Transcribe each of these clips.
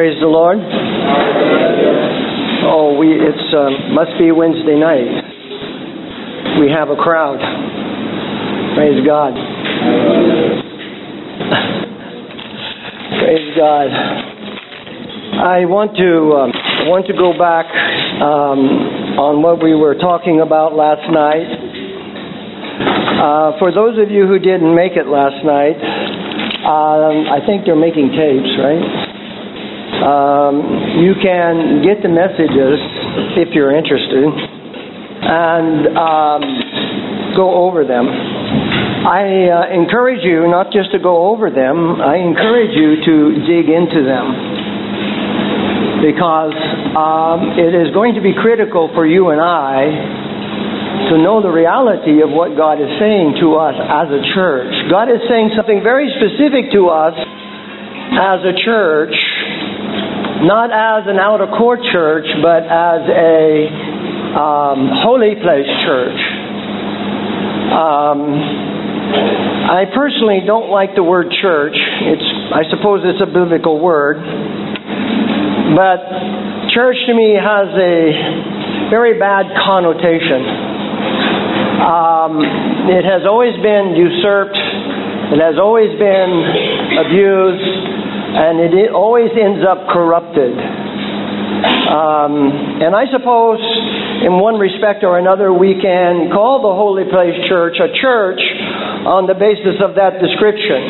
Praise the Lord. Oh, it's must be Wednesday night. We have a crowd. Praise God. Praise God. I want to go back on what we were talking about last night. For those of you who didn't make it last night, I think they're making tapes, right? You can get the messages if you're interested and go over them. I encourage you not just to go over them, I encourage you to dig into them, because it is going to be critical for you and I to know the reality of what God is saying to us as a church. God is saying something very specific to us as a church, not as an out-of-court church, but as a holy place church. I personally don't like the word church. I suppose it's a biblical word, but church to me has a very bad connotation. It has always been usurped. It has always been abused, and it always ends up corrupted. And I suppose, in one respect or another, we can call the Holy Place Church a church on the basis of that description.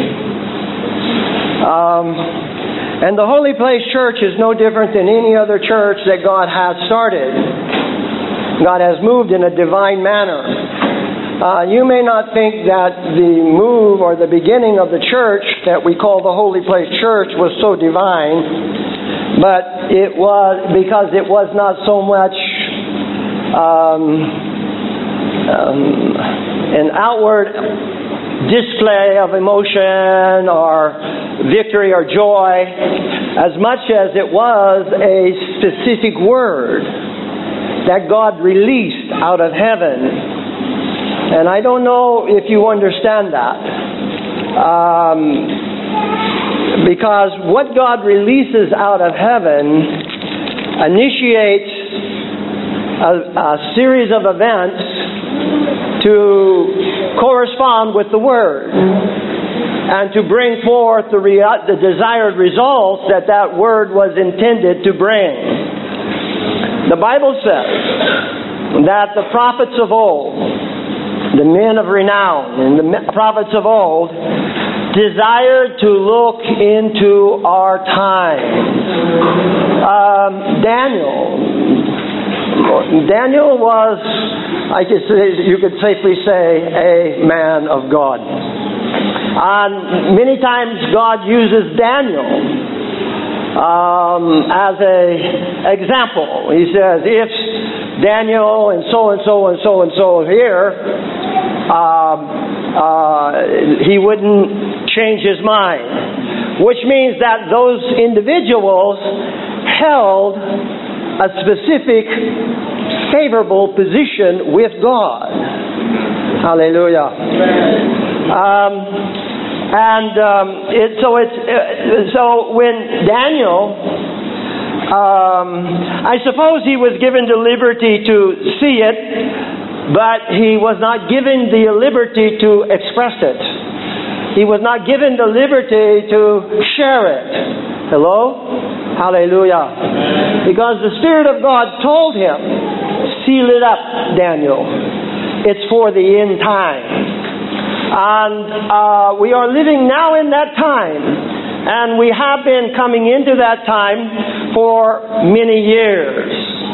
And the Holy Place Church is no different than any other church that God has started. God has moved in a divine manner. You may not think that the move or the beginning of the church that we call the Holy Place Church was so divine, but it was because it was not so much an outward display of emotion or victory or joy, as much as it was a specific word that God released out of heaven. And I don't know if you understand that. Because what God releases out of heaven initiates a series of events to correspond with the Word and to bring forth the desired results that Word was intended to bring. The Bible says that the prophets of old, the men of renown and the prophets of old, desired to look into our time. Daniel was, you could safely say, a man of God. And many times God uses Daniel as an example. He says, if Daniel and so and so and so and so here, he wouldn't change his mind. Which means that those individuals held a specific favorable position with God. Hallelujah. So when Daniel, I suppose he was given the liberty to see it, but he was not given the liberty to express it. He was not given the liberty to share it. Hello? Hallelujah. Because the Spirit of God told him, seal it up, Daniel. It's for the end time. And we are living now in that time. And we have been coming into that time for many years.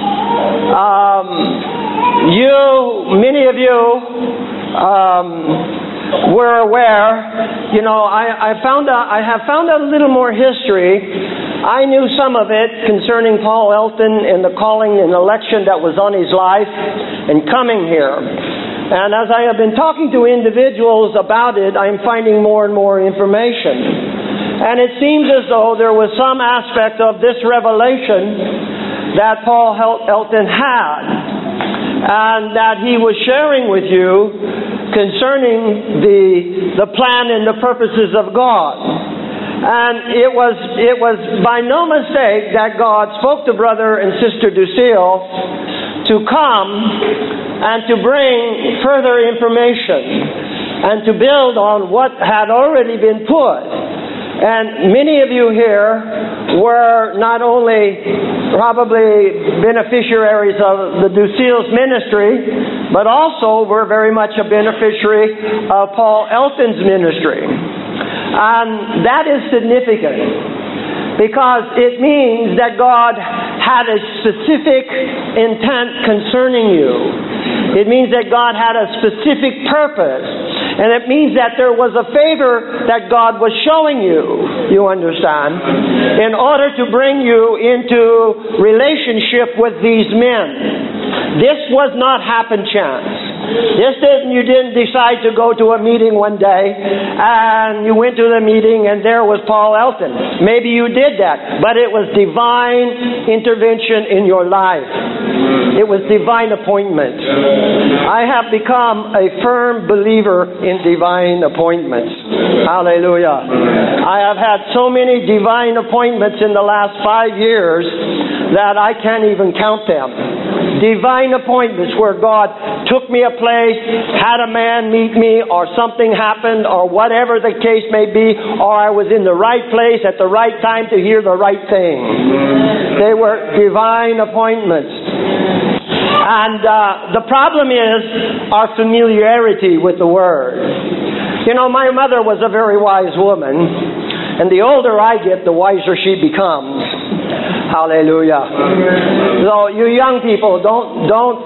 Many of you were aware. I have found out a little more history. I knew some of it concerning Paul Elton and the calling and election that was on his life and coming here. And as I have been talking to individuals about it, I'm finding more and more information. And it seems as though there was some aspect of this revelation that Paul Elton had, and that he was sharing with you concerning the plan and the purposes of God. And it was by no mistake that God spoke to Brother and Sister Ducille to come and to bring further information and to build on what had already been put. And many of you here were not only probably beneficiaries of the Ducille's ministry, but also were very much a beneficiary of Paul Elton's ministry. And that is significant because it means that God had a specific intent concerning you. It means that God had a specific purpose. And it means that there was a favor that God was showing you understand, in order to bring you into relationship with these men. This was not happen chance. You didn't decide to go to a meeting one day and you went to the meeting and there was Paul Elton. Maybe you did that, but it was divine intervention in your life. It was divine appointment. I have become a firm believer in divine appointments. Hallelujah. I have had so many divine appointments in the last 5 years that I can't even count them. Divine appointments where God took me a place, had a man meet me, or something happened, or whatever the case may be, or I was in the right place at the right time to hear the right thing. They were divine appointments. And the problem is our familiarity with the Word. You know, my mother was a very wise woman, and the older I get, the wiser she becomes. Hallelujah. So you young people, don't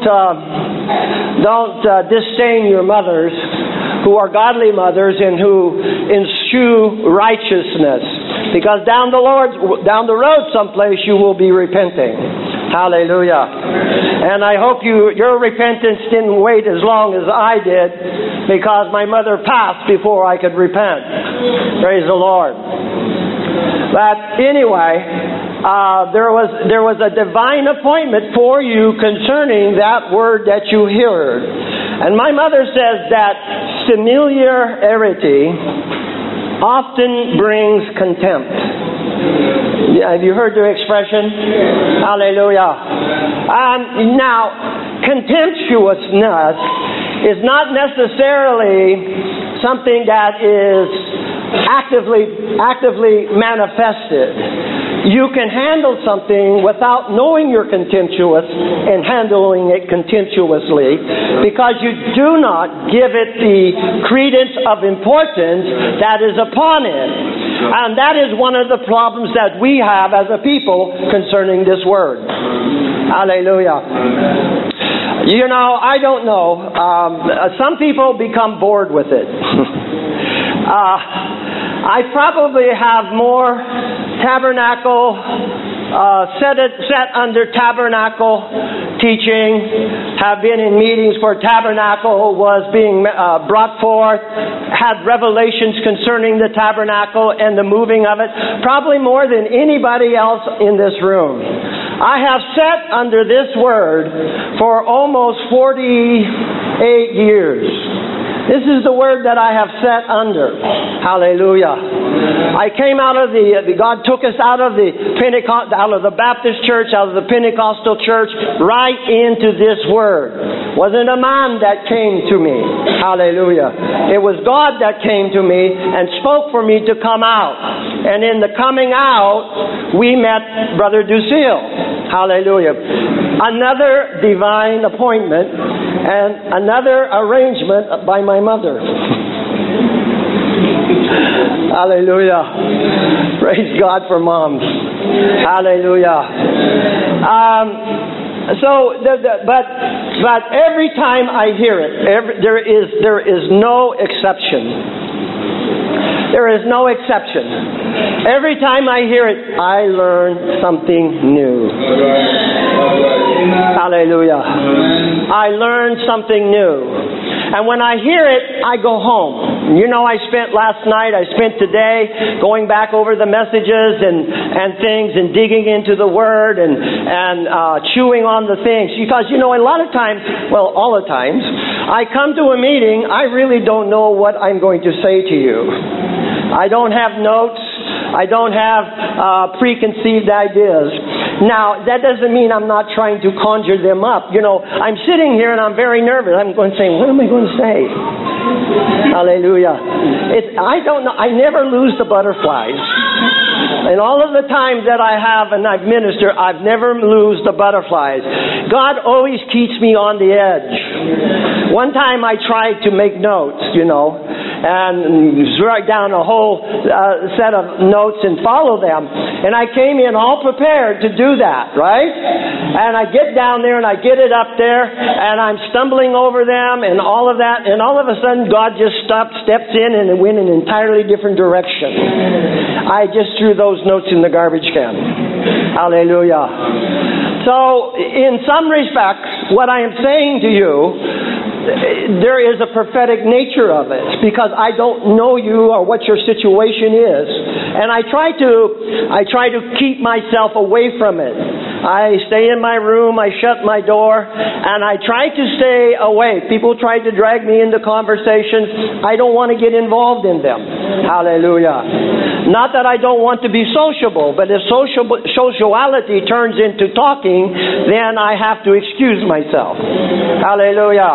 disdain your mothers who are godly mothers and who eschew righteousness, because down the road someplace you will be repenting. Hallelujah. And I hope your repentance didn't wait as long as I did, because my mother passed before I could repent. Praise the Lord. But anyway, there was a divine appointment for you concerning that word that you heard. And my mother says that familiarity often brings contempt. Have you heard the expression? Hallelujah. Now, contemptuousness is not necessarily something that is actively manifested. You can handle something without knowing you're contemptuous and handling it contemptuously, because you do not give it the credence of importance that is upon it. And that is one of the problems that we have as a people concerning this word. Hallelujah. You know, I don't know. Some people become bored with it. I probably have more tabernacle, set under tabernacle teaching, have been in meetings where tabernacle was being brought forth, had revelations concerning the tabernacle and the moving of it, probably more than anybody else in this room. I have sat under this word for almost 48 years. This is the word that I have sat under. Hallelujah. I came out of God took us out of the out of the Baptist church, out of the Pentecostal church, right into this word. Wasn't a man that came to me. Hallelujah. It was God that came to me and spoke for me to come out. And in the coming out, we met Brother Ducille. Hallelujah. Another divine appointment and another arrangement by my mother. Hallelujah. Praise God for moms. Hallelujah. But every time I hear it, there is no exception. There is no exception. Every time I hear it, I learn something new. Hallelujah. I learn something new. And when I hear it, I go home. You know, I spent today going back over the messages and things and digging into the Word and chewing on the things. Because, you know, a lot of times, well, all the times, I come to a meeting, I really don't know what I'm going to say to you. I don't have notes. I don't have preconceived ideas. Now, that doesn't mean I'm not trying to conjure them up. You know, I'm sitting here and I'm very nervous. I'm going to say, what am I going to say? Hallelujah. I don't know. I never lose the butterflies. And all of the times that I have and I've ministered, I've never lose the butterflies. God always keeps me on the edge. One time I tried to make notes, you know, and write down a whole set of notes and follow them. And I came in all prepared to do that, right? And I get down there and I get it up there and I'm stumbling over them and all of that. And all of a sudden God just steps in and it went in an entirely different direction. I just threw those notes in the garbage can. Hallelujah. So, in some respects, what I am saying to you, there is a prophetic nature of it, because I don't know you or what your situation is, and I try to keep myself away from it. I stay in my room, I shut my door, and I try to stay away. People try to drag me into conversations. I don't want to get involved in them. Hallelujah. Not that I don't want to be sociable, but if sociality turns into talking, then I have to excuse myself. Hallelujah.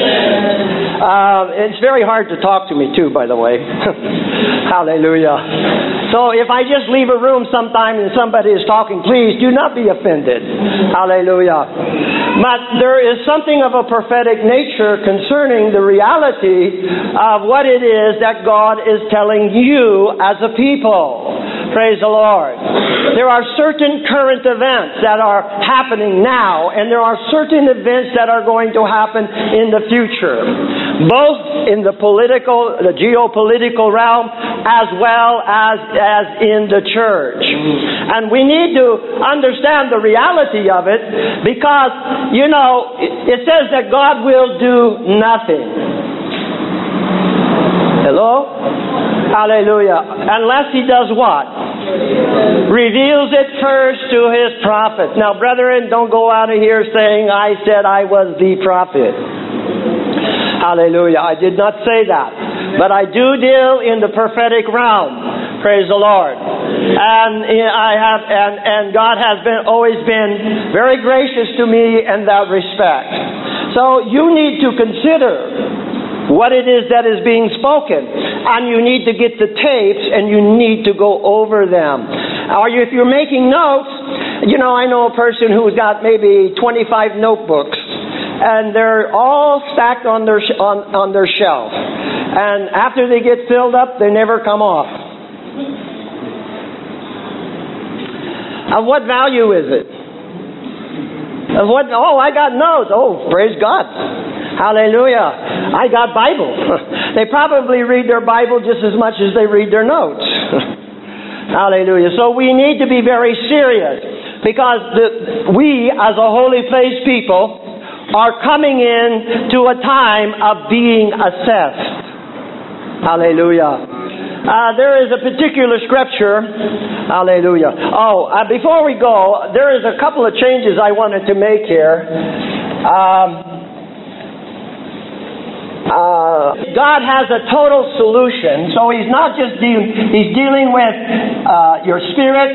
It's very hard to talk to me too, by the way. Hallelujah. So if I just leave a room sometime and somebody is talking, please do not be offended. Hallelujah. But there is something of a prophetic nature concerning the reality of what it is that God is telling you as a people. Praise the Lord. There are certain current events that are happening now, and there are certain events that are going to happen in the future, both in the geopolitical realm, as well as in the church. And we need to understand the reality of it, because, you know, it says that God will do nothing. Hello? Hallelujah. Unless He does what? Reveals it first to His prophet. Now, brethren, don't go out of here saying, I said I was the prophet. Hallelujah. I did not say that. But I do deal in the prophetic realm. Praise the Lord. And God has always been very gracious to me in that respect. So you need to consider what it is that is being spoken, and you need to get the tapes and you need to go over them. Or if you're making notes, you know, I know a person who's got maybe 25 notebooks, and they're all stacked on their shelf, and after they get filled up, they never come off. Of what value is it? Of what? Oh, I got notes. Oh, praise God. Hallelujah. I got Bible. They probably read their Bible just as much as they read their notes. Hallelujah. So we need to be very serious, because we as a holy place people are coming in to a time of being assessed. Hallelujah. There is a particular scripture. Hallelujah. Before we go, there is a couple of changes I wanted to make here. God has a total solution, so He's not just He's dealing with your spirit,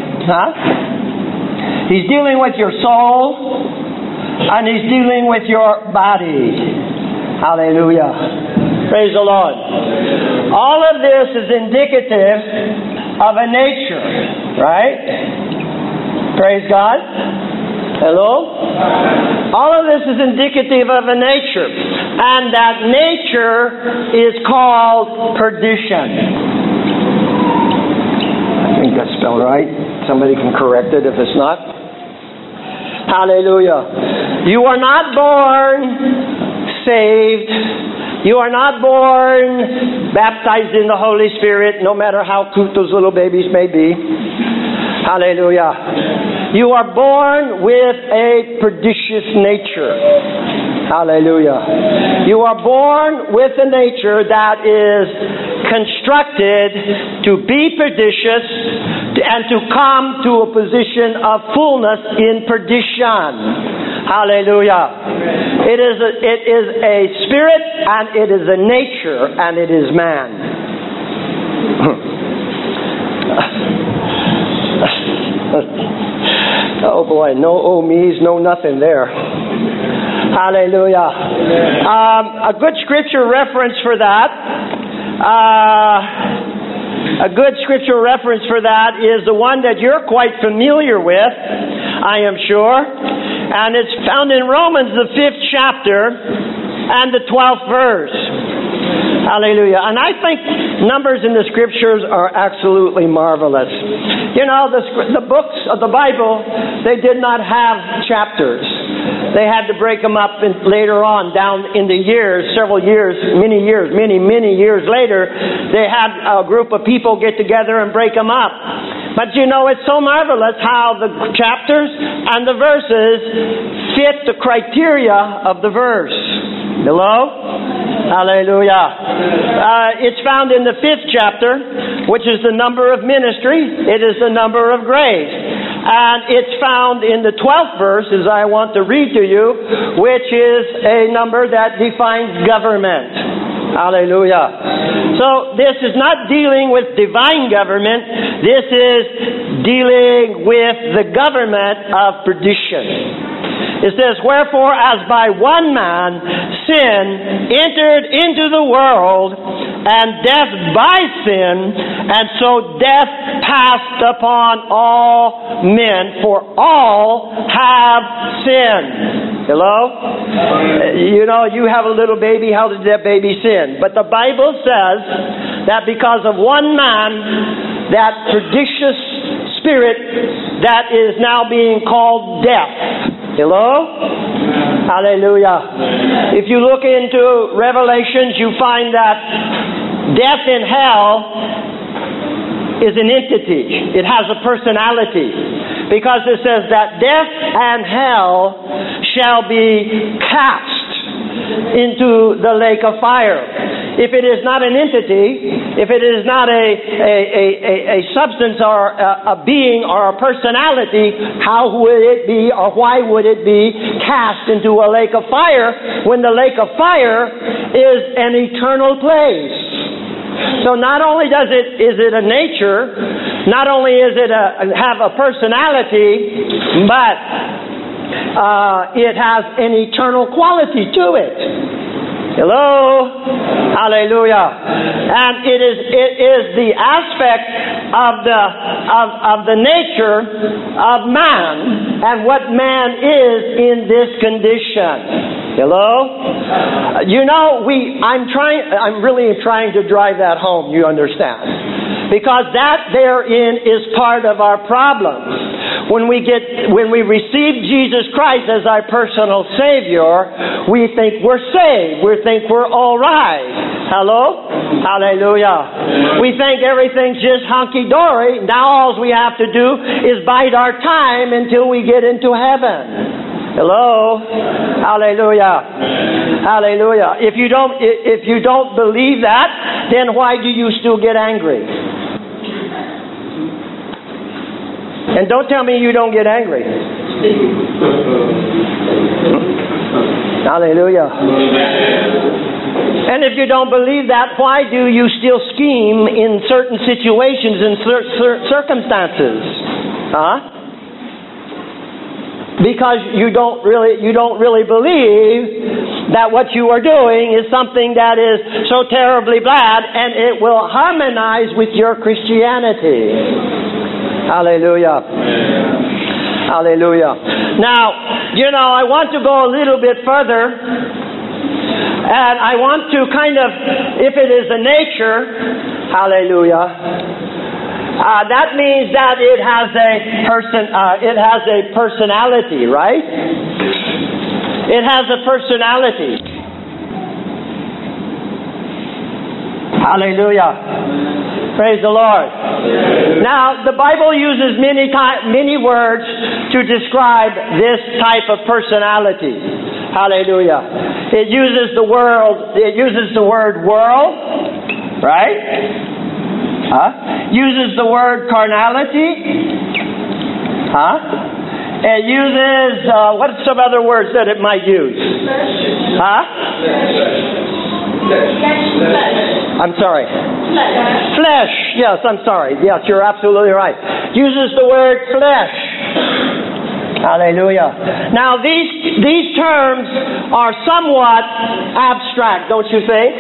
He's dealing with your soul, and He's dealing with your body. Hallelujah. Praise the Lord. All of this is indicative of a nature, right? Praise God. Hello? All of this is indicative of a nature, and that nature is called perdition. I think that's spelled right. Somebody can correct it if it's not. Hallelujah. You are not born saved. You are not born baptized in the Holy Spirit, no matter how cute those little babies may be. Hallelujah. You are born with a pernicious nature. Hallelujah. You are born with a nature that is constructed to be pernicious and to come to a position of fullness in perdition. Hallelujah. It is a spirit, and it is a nature, and it is man. Oh boy, no oh me's, no nothing there. Hallelujah. A good scripture reference for that. A good scripture reference for that is the one that you're quite familiar with, I am sure. And it's found in Romans, the 5th chapter and the 12th verse. Hallelujah. And I think numbers in the scriptures are absolutely marvelous. You know, the books of the Bible, they did not have chapters. They had to break them up later on, down in the years, several years, many years later. They had a group of people get together and break them up. But you know, it's so marvelous how the chapters and the verses fit the criteria of the verse. Hello? Hallelujah. It's found in the 5th chapter, which is the number of ministry. It is the number of grace. And it's found in the 12th verse, as I want to read to you, which is a number that defines government. Hallelujah. So this is not dealing with divine government. This is dealing with the government of perdition. It says, wherefore, as by one man sin entered into the world, and death by sin, and so death passed upon all men, for all have sinned. Hello? You know, you have a little baby, how did that baby sin? But the Bible says that because of one man, that pernicious spirit that is now being called death. Hello? Hallelujah. If you look into Revelations, you find that death in hell is an entity. It has a personality. Because it says that death and hell shall be cast into the lake of fire. If it is not an entity, if it is not a substance or a being or a personality, how would it be or why would it be cast into a lake of fire when the lake of fire is an eternal place? So not only is it a nature, not only is it have a personality, but it has an eternal quality to it. Hello? Hallelujah. And it is the aspect of the nature of man and what man is in this condition. Hello? You know, I'm really trying to drive that home, you understand. Because that therein is part of our problem. When we receive Jesus Christ as our personal Savior, we think we're saved. We think we're all right. Hello? Hallelujah. We think everything's just hunky-dory. Now all we have to do is bide our time until we get into heaven. Hello? Hallelujah. Hallelujah. If you don't believe that, then why do you still get angry? And don't tell me you don't get angry. Hallelujah. And if you don't believe that, why do you still scheme in certain situations and circumstances? Huh? Because you don't really believe that what you are doing is something that is so terribly bad, and it will harmonize with your Christianity. Hallelujah. Hallelujah. Now, I want to go a little bit further, and I want to kind of, if it is a nature, hallelujah, that means that it has a personality, right? It has a personality. Hallelujah. Praise the Lord. Now, the Bible uses many words to describe this type of personality. Hallelujah. It uses the word world, right? Uses the word carnality. It uses, what's some other words that it might use? I'm sorry. Flesh. Yes, I'm sorry. Yes, you're absolutely right. uses the word flesh. Hallelujah. Now these terms are somewhat abstract, don't you think?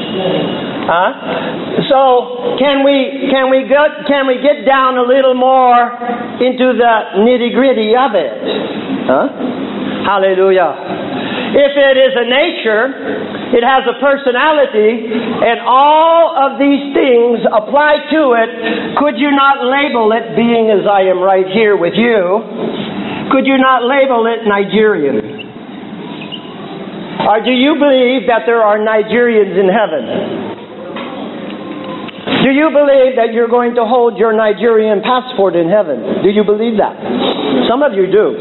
So can we get down a little more into the nitty-gritty of it? Hallelujah. If it is a nature, it has a personality, and all of these things apply to it, could you not label it, being as I am right here with you, could you not label it Nigerian? Or do you believe that there are Nigerians in heaven? Do you believe that you're going to hold your Nigerian passport in heaven? Do you believe that? Some of you do.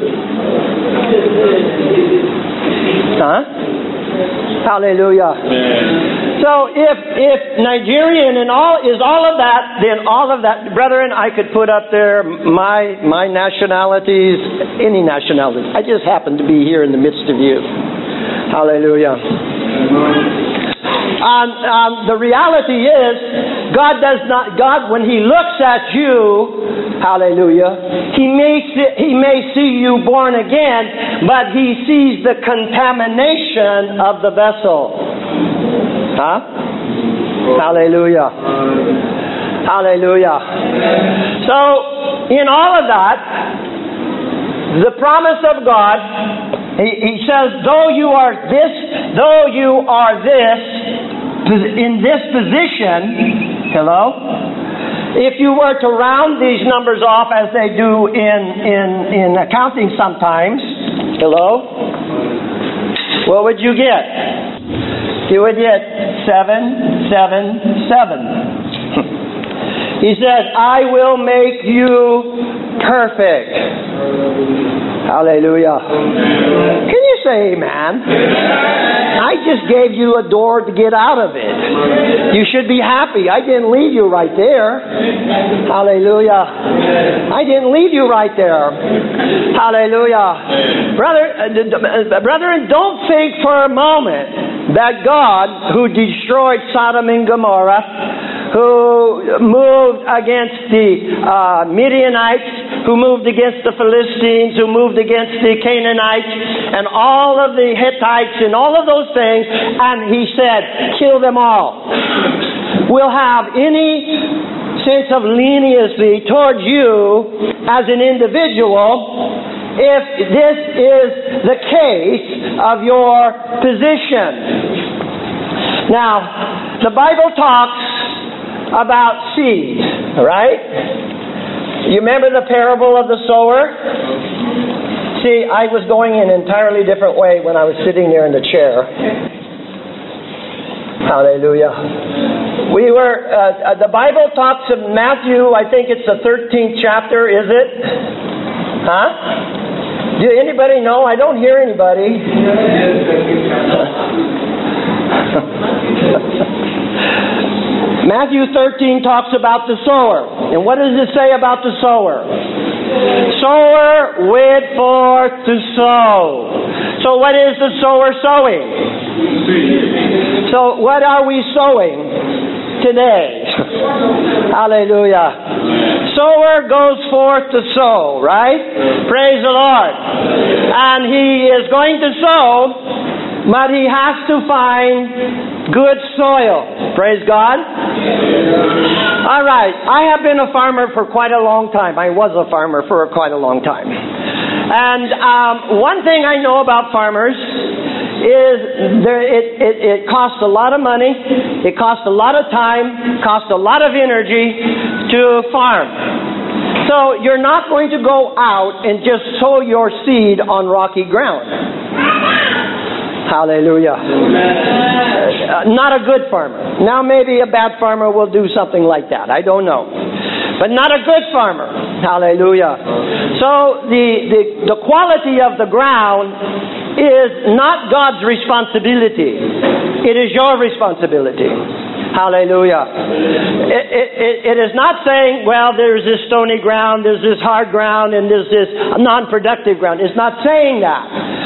Hallelujah. So if Nigerian and all of that, then all of that, brethren, I could put up there my nationalities, any nationality. I just happen to be here in the midst of you. Hallelujah. The reality is, God, when He looks at you, hallelujah, He may see you born again, but He sees the contamination of the vessel. Hallelujah. Hallelujah. So, in all of that, the promise of God, He says, though you are this, in this position, hello? If you were to round these numbers off as they do in accounting sometimes, hello? What would you get? You would get 777. He says, I will make you perfect. Hallelujah. Can you say amen? I just gave you a door to get out of it. You should be happy. I didn't leave you right there. Hallelujah. I didn't leave you right there. Hallelujah. Brethren, don't think for a moment that God, who destroyed Sodom and Gomorrah, who moved against the Midianites, who moved against the Philistines, who moved against the Canaanites, and all of the Hittites, and all of those things, and He said, kill them all, will have any sense of leniency towards you as an individual if this is the case of your position. Now, the Bible talks about seed, right? You remember the parable of the sower? See, I was going in an entirely different way when I was sitting there in the chair. Hallelujah. We were, the Bible talks of Matthew, I think it's the 13th chapter, is it? Do anybody know? I don't hear anybody. Matthew 13 talks about the sower. And what does it say about the sower? Sower went forth to sow. So what is the sower sowing? So what are we sowing today? Hallelujah. Sower goes forth to sow, right? Praise the Lord. And he is going to sow, but he has to find good soil. Praise God. All right. I have been a farmer for quite a long time. I was a farmer for quite a long time. And one thing I know about farmers is it costs a lot of money, it costs a lot of time, costs a lot of energy to farm. So you're not going to go out and just sow your seed on rocky ground. Hallelujah. Not a good farmer. Now maybe a bad farmer will do something like that. I don't know. But not a good farmer. Hallelujah. So the quality of the ground is not God's responsibility. It is your responsibility. Hallelujah. It is not saying, well, there's this stony ground, there's this hard ground, and there's this non-productive ground. It's not saying that.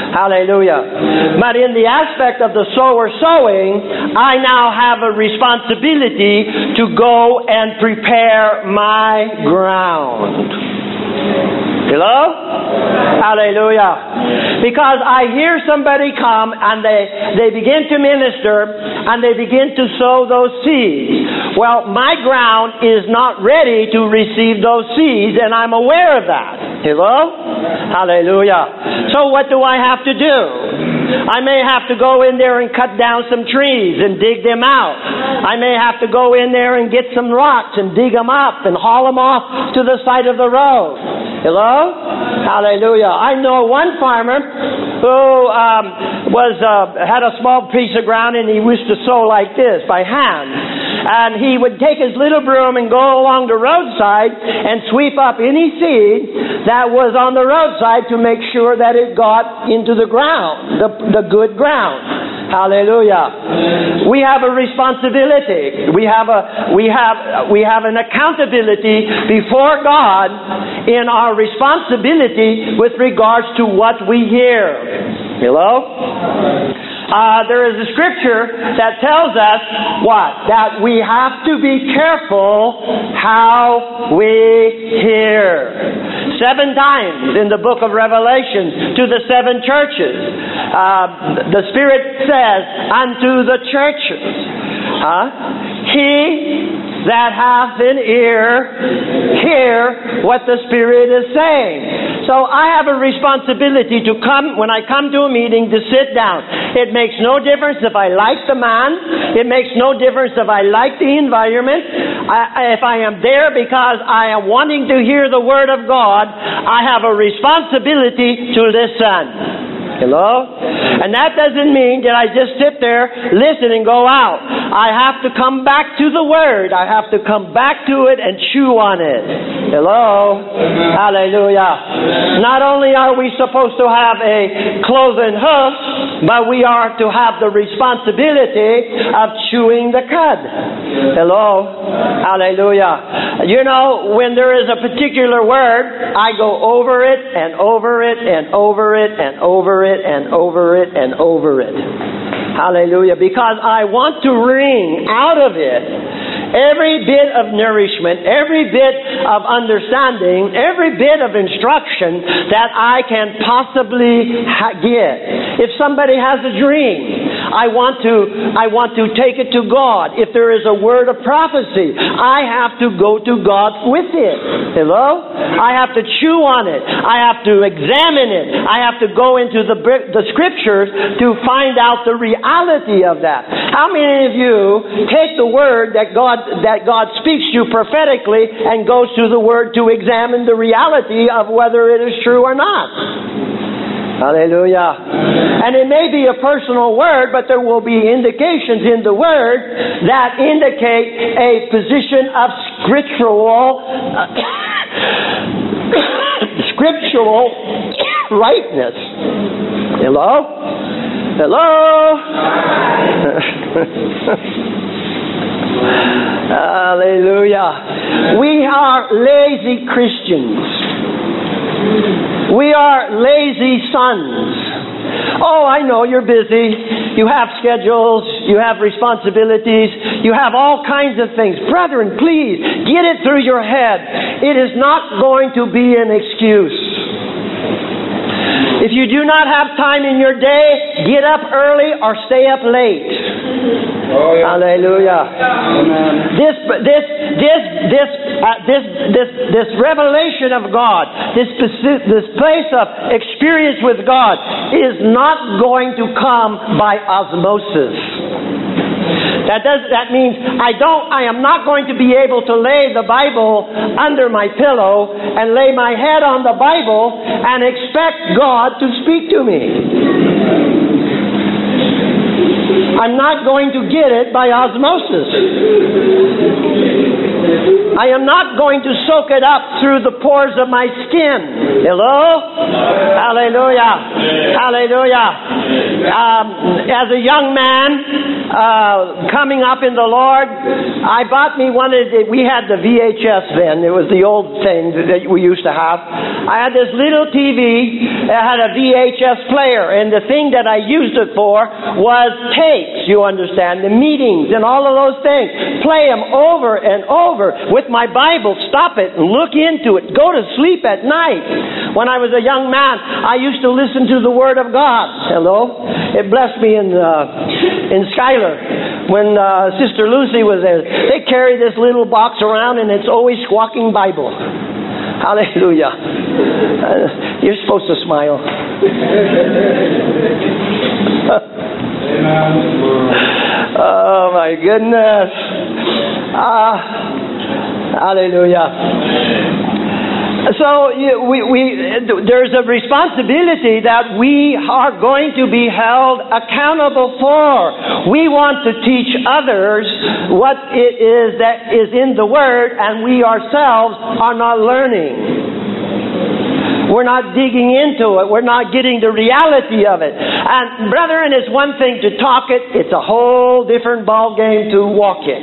Hallelujah. But in the aspect of the sower sowing, I now have a responsibility to go and prepare my ground. Hello? Hallelujah. Because I hear somebody come and they begin to minister and they begin to sow those seeds. Well, my ground is not ready to receive those seeds, and I'm aware of that. Hello? Hallelujah. So what do I have to do? I may have to go in there and cut down some trees and dig them out. I may have to go in there and get some rocks and dig them up and haul them off to the side of the road. Hello? Hallelujah. I know one farmer who had a small piece of ground, and he used to sow like this by hand. And he would take his little broom and go along the roadside and sweep up any seed that was on the roadside to make sure that it got into the ground, the good ground. Hallelujah. We have a responsibility. We have an accountability before God in our responsibility with regards to what we hear. Hello? There is a scripture that tells us what? That we have to be careful how we hear. 7 times in the book of Revelation to the 7 churches, the Spirit says unto the churches, He that hath an ear, hear what the Spirit is saying. So I have a responsibility to come, when I come to a meeting, to sit down. It makes no difference if I like the man. It makes no difference if I like the environment. If I am there because I am wanting to hear the Word of God, I have a responsibility to listen. Hello? And that doesn't mean that I just sit there, listen, and go out. I have to come back to the Word. I have to come back to it and chew on it. Hello? Hallelujah. Not only are we supposed to have a cloven hoof, but we are to have the responsibility of chewing the cud. Hello? Hallelujah. You know, when there is a particular word, I go over it and over it and over it and over it and over it and over it. Hallelujah. Because I want to wring out of it every bit of nourishment, every bit of understanding, every bit of instruction that I can possibly get. If somebody has a dream, I want to take it to God. If there is a word of prophecy, I have to go to God with it. Hello? I have to chew on it. I have to examine it. I have to go into the scriptures to find out the reality of that. How many of you take the word that God speaks to you prophetically and goes to the Word to examine the reality of whether it is true or not? Hallelujah. And it may be a personal word, but there will be indications in the Word that indicate a position of scriptural rightness. Hello? Hello? Hallelujah. We are lazy Christians. We are lazy sons. Oh, I know you're busy. You have schedules. You have responsibilities. You have all kinds of things. Brethren, please, get it through your head. It is not going to be an excuse. If you do not have time in your day, get up early or stay up late. Oh, yeah. Hallelujah. Amen. This revelation of God, this place of experience with God is not going to come by osmosis. That means I am not going to be able to lay the Bible under my pillow and lay my head on the Bible and expect God to speak to me. I'm not going to get it by osmosis. I am not going to soak it up through the pores of my skin. Hello? Hallelujah. Hallelujah. As a young man coming up in the Lord, I bought me we had the VHS then. It was the old thing that we used to have. I had this little TV that had a VHS player, and the thing that I used it for was tapes, you understand, the meetings and all of those things. Play them over and over with my Bible, stop it and look into it, go to sleep at night. When I was a young man, I used to listen to the Word of God. Hello? It blessed me in Schuyler. When Sister Lucy was there, they carry this little box around and it's always squawking Bible. Hallelujah. You're supposed to smile. Oh my goodness. Hallelujah. So there's a responsibility that we are going to be held accountable for. We want to teach others what it is that is in the Word, and we ourselves are not learning. We're not digging into it. We're not getting the reality of it. And brethren, it's one thing to talk it. It's a whole different ball game to walk it.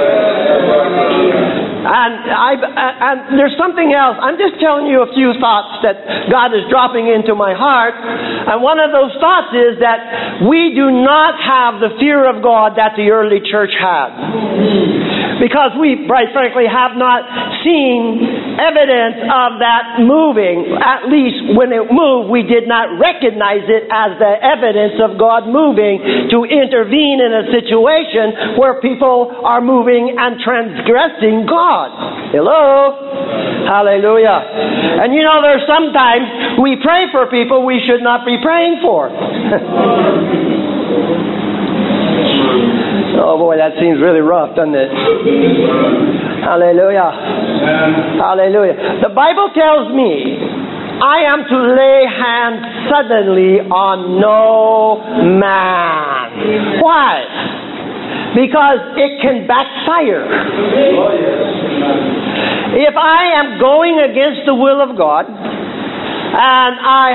And there's something else. I'm just telling you a few thoughts that God is dropping into my heart. And one of those thoughts is that we do not have the fear of God that the early church had. Because we, quite frankly, have not seen evidence of that moving. At least when it moved, we did not recognize it as the evidence of God moving to intervene in a situation where people are moving and transgressing God. Hello? Hallelujah. And you know, there's sometimes we pray for people we should not be praying for. Oh boy, that seems really rough, doesn't it? Hallelujah. Hallelujah. The Bible tells me I am to lay hands suddenly on no man. Why? Because it can backfire. If I am going against the will of God, and I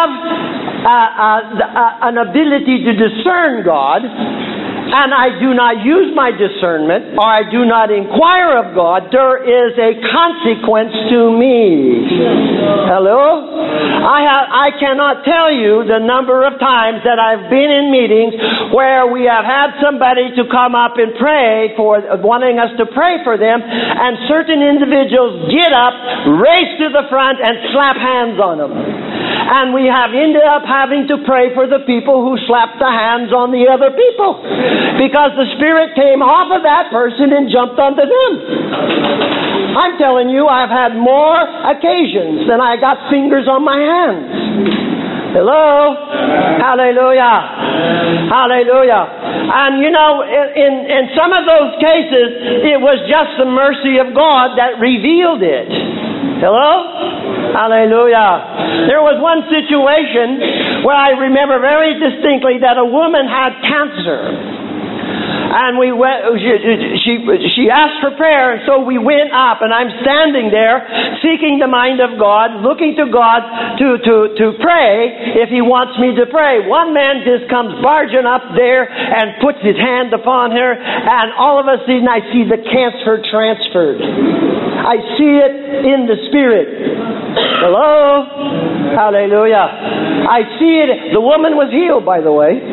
have an ability to discern God, and I do not use my discernment, or I do not inquire of God, there is a consequence to me. Hello? I cannot tell you the number of times that I've been in meetings where we have had somebody to come up and pray for, wanting us to pray for them, and certain individuals get up, race to the front, and slap hands on them. And we have ended up having to pray for the people who slapped the hands on the other people, because the Spirit came off of that person and jumped onto them. I'm telling you, I've had more occasions than I got fingers on my hands. Hello? Hallelujah. Hallelujah. And you know, in some of those cases, it was just the mercy of God that revealed it. Hello? Hallelujah. There was one situation where I remember very distinctly that a woman had cancer. And we went. She asked for prayer, and so we went up. And I'm standing there, seeking the mind of God, looking to God to pray if He wants me to pray. One man just comes barging up there and puts his hand upon her, and all of a sudden I see the cancer transferred. I see it in the Spirit. Hello? Hallelujah. I see it. The woman was healed, by the way.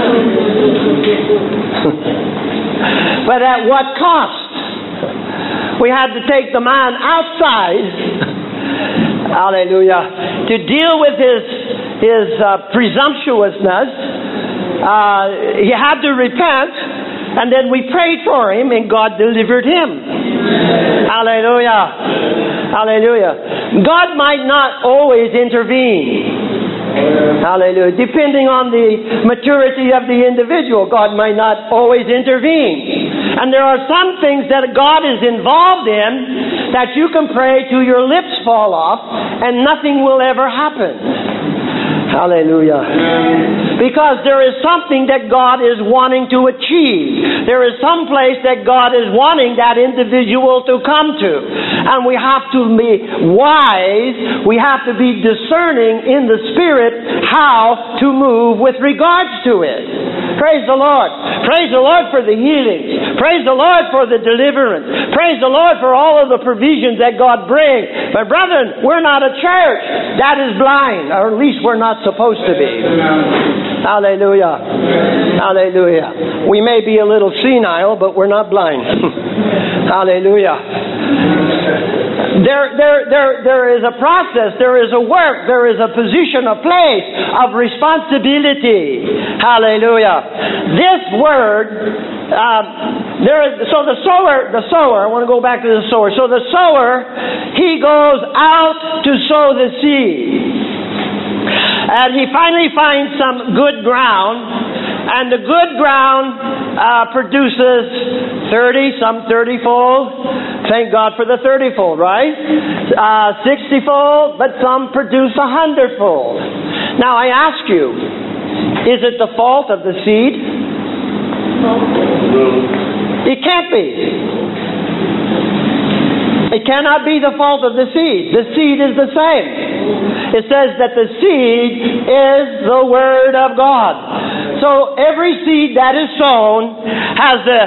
But at what cost? We had to take the man outside, hallelujah, to deal with his presumptuousness. He had to repent, and then we prayed for him, and God delivered him. Hallelujah. Hallelujah. God might not always intervene. Hallelujah. Depending on the maturity of the individual, God might not always intervene. And there are some things that God is involved in that you can pray till your lips fall off and nothing will ever happen. Hallelujah. Because there is something that God is wanting to achieve. There is some place that God is wanting that individual to come to. And we have to be wise. We have to be discerning in the Spirit how to move with regards to it. Praise the Lord. Praise the Lord for the healings. Praise the Lord for the deliverance. Praise the Lord for all of the provisions that God brings. But brethren, we're not a church that is blind, or at least we're not supposed to be. Hallelujah. Hallelujah. We may be a little senile, but we're not blind. Hallelujah. There is a process, there is a work, there is a position, a place of responsibility. Hallelujah. This word, so the sower, I want to go back to the sower. So the sower, he goes out to sow the seed. And he finally finds some good ground, and the good ground produces 30, some 30-fold. Thank God for the 30-fold, right? 60-fold, but some produce 100-fold. Now I ask you, is it the fault of the seed? It can't be. It cannot be the fault of the seed. The seed is the same. It says that the seed is the Word of God. So every seed that is sown has a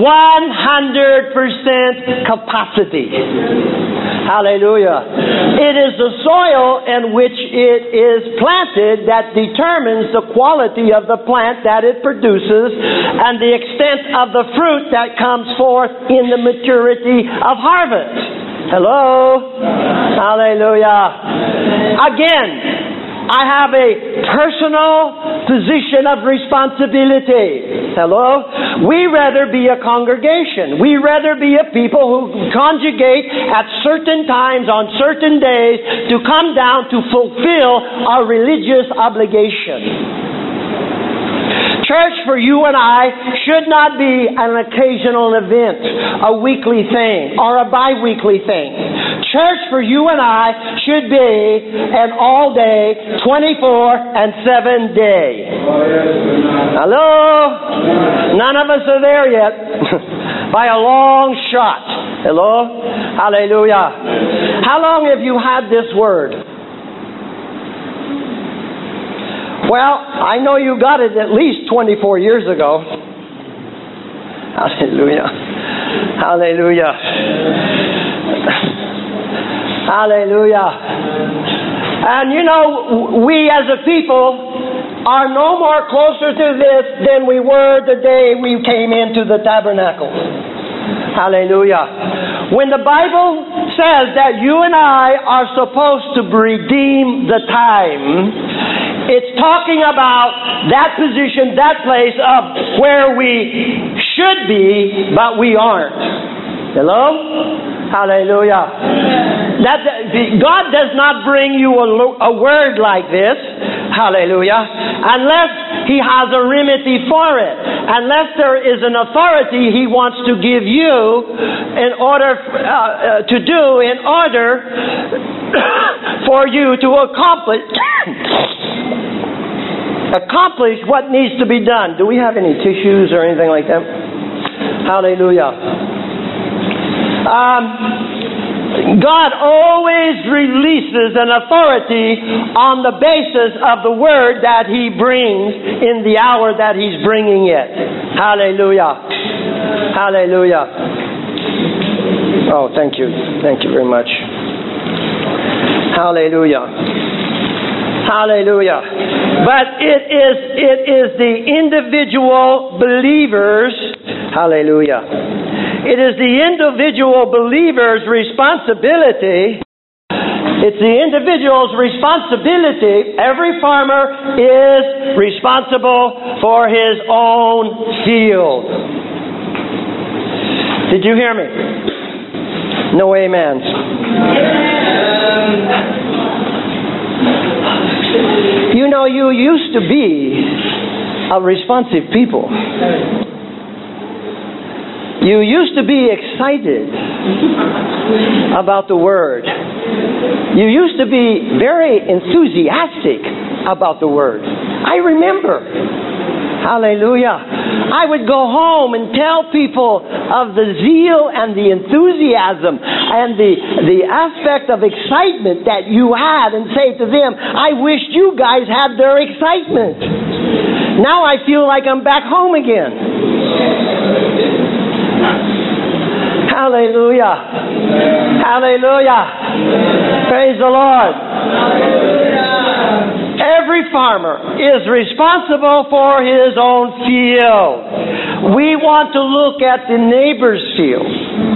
100% capacity. Hallelujah. It is the soil in which it is planted that determines the quality of the plant that it produces and the extent of the fruit that comes forth in the maturity of harvest. Hello? Hallelujah. Again, I have a personal position of responsibility. Hello? We rather be a congregation. We rather be a people who conjugate at certain times on certain days to come down to fulfill our religious obligation. Church for you and I should not be an occasional event, a weekly thing, or a bi-weekly thing. Church for you and I should be an all-day, 24/7 day. Hello? None of us are there yet. By a long shot. Hello? Hallelujah. How long have you had this word? Well, I know you got it at least 24 years ago. Hallelujah. Hallelujah. Hallelujah. And you know, we as a people are no more closer to this than we were the day we came into the tabernacle. Hallelujah. When the Bible says that you and I are supposed to redeem the time, it's talking about that position, that place of where we should be, but we aren't. Hello? Hallelujah. God does not bring you a word like this, hallelujah, unless He has a remedy for it. Unless there is an authority He wants to give you in order for you to accomplish what needs to be done. Do we have any tissues or anything like that? Hallelujah. God always releases an authority on the basis of the word that He brings in the hour that He's bringing it. Hallelujah. Hallelujah. Oh, thank you. Thank you very much. Hallelujah. Hallelujah. But it is the individual believers. Hallelujah. It is the individual believer's responsibility. It's the individual's responsibility. Every farmer is responsible for his own field. Did you hear me? No amens. You know, you used to be a responsive people. You used to be excited about the Word. You used to be very enthusiastic about the Word. I remember. Hallelujah. I would go home and tell people of the zeal and the enthusiasm and the aspect of excitement that you had and say to them, I wish you guys had their excitement. Now I feel like I'm back home again. Hallelujah. Hallelujah. Praise the Lord. Every farmer is responsible for his own field. We want to look at the neighbor's field.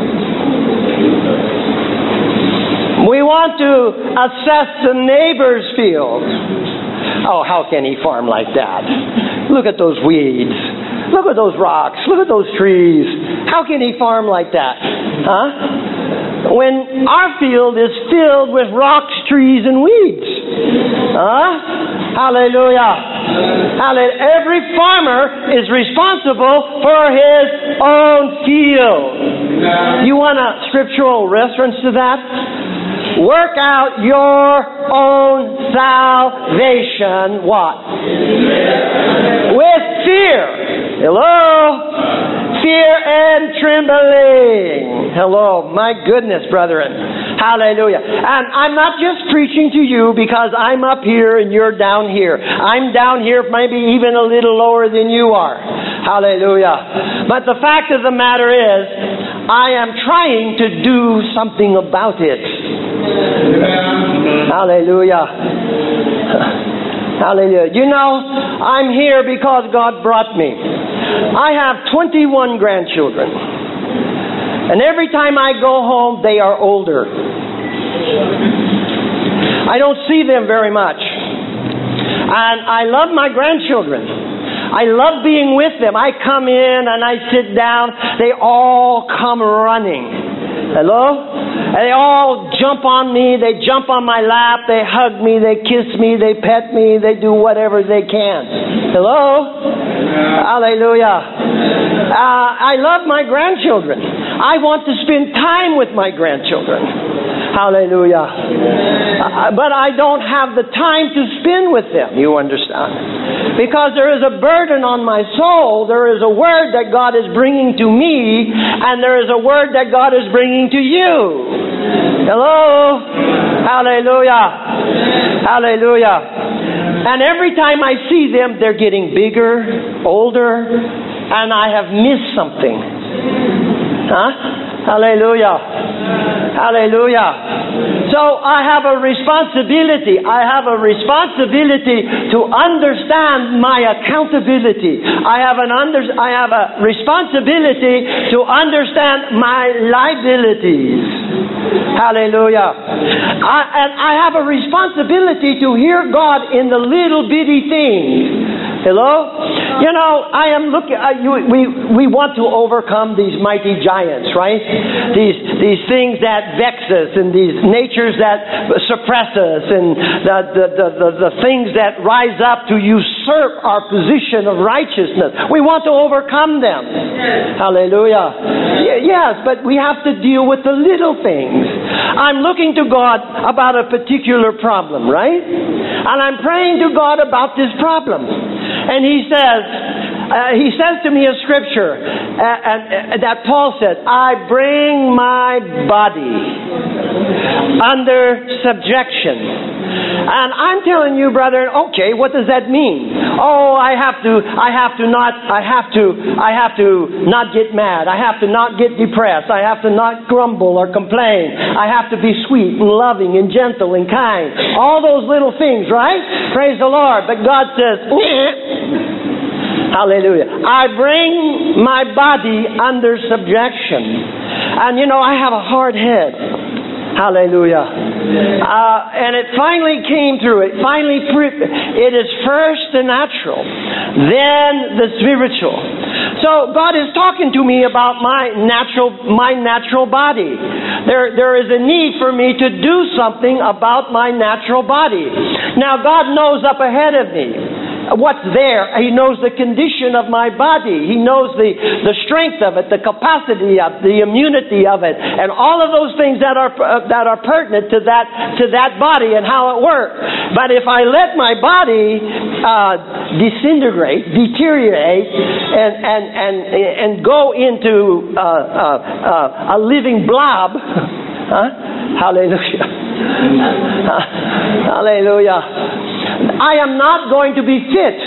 We want to assess the neighbor's field. Oh, how can he farm like that? Look at those weeds. Look at those rocks. Look at those trees. How can he farm like that? Huh? When our field is filled with rocks, trees, and weeds. Huh? Hallelujah. Hallelujah. Every farmer is responsible for his own field. You want a scriptural reference to that? Work out your own salvation, what? With fear. Hello? Fear and trembling. Hello. My goodness, brethren. Hallelujah. And I'm not just preaching to you because I'm up here and you're down here. I'm down here maybe even a little lower than you are. Hallelujah. But the fact of the matter is, I am trying to do something about it. Hallelujah. Hallelujah. You know, I'm here because God brought me. I have 21 grandchildren. And every time I go home, they are older. I don't see them very much. And I love my grandchildren. I love being with them. I come in and I sit down. They all come running. Hello? They all jump on me. They jump on my lap. They hug me. They kiss me. They pet me. They do whatever they can. Hello? Hallelujah. I love my grandchildren. I want to spend time with my grandchildren. Hallelujah. But I don't have the time to spend with them. You understand? Because there is a burden on my soul. There is a word that God is bringing to me, and there is a word that God is bringing to you. Hello? Hallelujah. Hallelujah. And every time I see them, they're getting bigger, older, and I have missed something. Huh? Hallelujah. Hallelujah. So I have a responsibility. I have a responsibility to understand my accountability. I have a responsibility to understand my liabilities. Hallelujah. And I have a responsibility to hear God in the little bitty things. Hello? You know, I am looking. We want to overcome these mighty giants, right? These things that vex us, and these natures that suppress us, and the things that rise up to usurp our position of righteousness. We want to overcome them. Yes. Hallelujah. Yes, but we have to deal with the little things. I'm looking to God about a particular problem, right? And I'm praying to God about this problem. And he says to me in Scripture, that Paul said, I bring my body under subjection. And I'm telling you, brother, okay, what does that mean? Oh, I have to not get mad. I have to not get depressed. I have to not grumble or complain. I have to be sweet and loving and gentle and kind. All those little things, right? Praise the Lord. But God says, hallelujah, I bring my body under subjection. And you know, I have a hard head. Hallelujah. And it finally came through. It is first the natural, then the spiritual. So God is talking to me about my natural body. There is a need for me to do something about my natural body. Now God knows up ahead of me. what's there. He knows the condition of my body. He knows the strength of it, the capacity of the immunity of it, and all of those things that are pertinent to that body and how it works. But if I let my body disintegrate, deteriorate, and go into a living blob, hallelujah. Hallelujah. I am not going to be fit.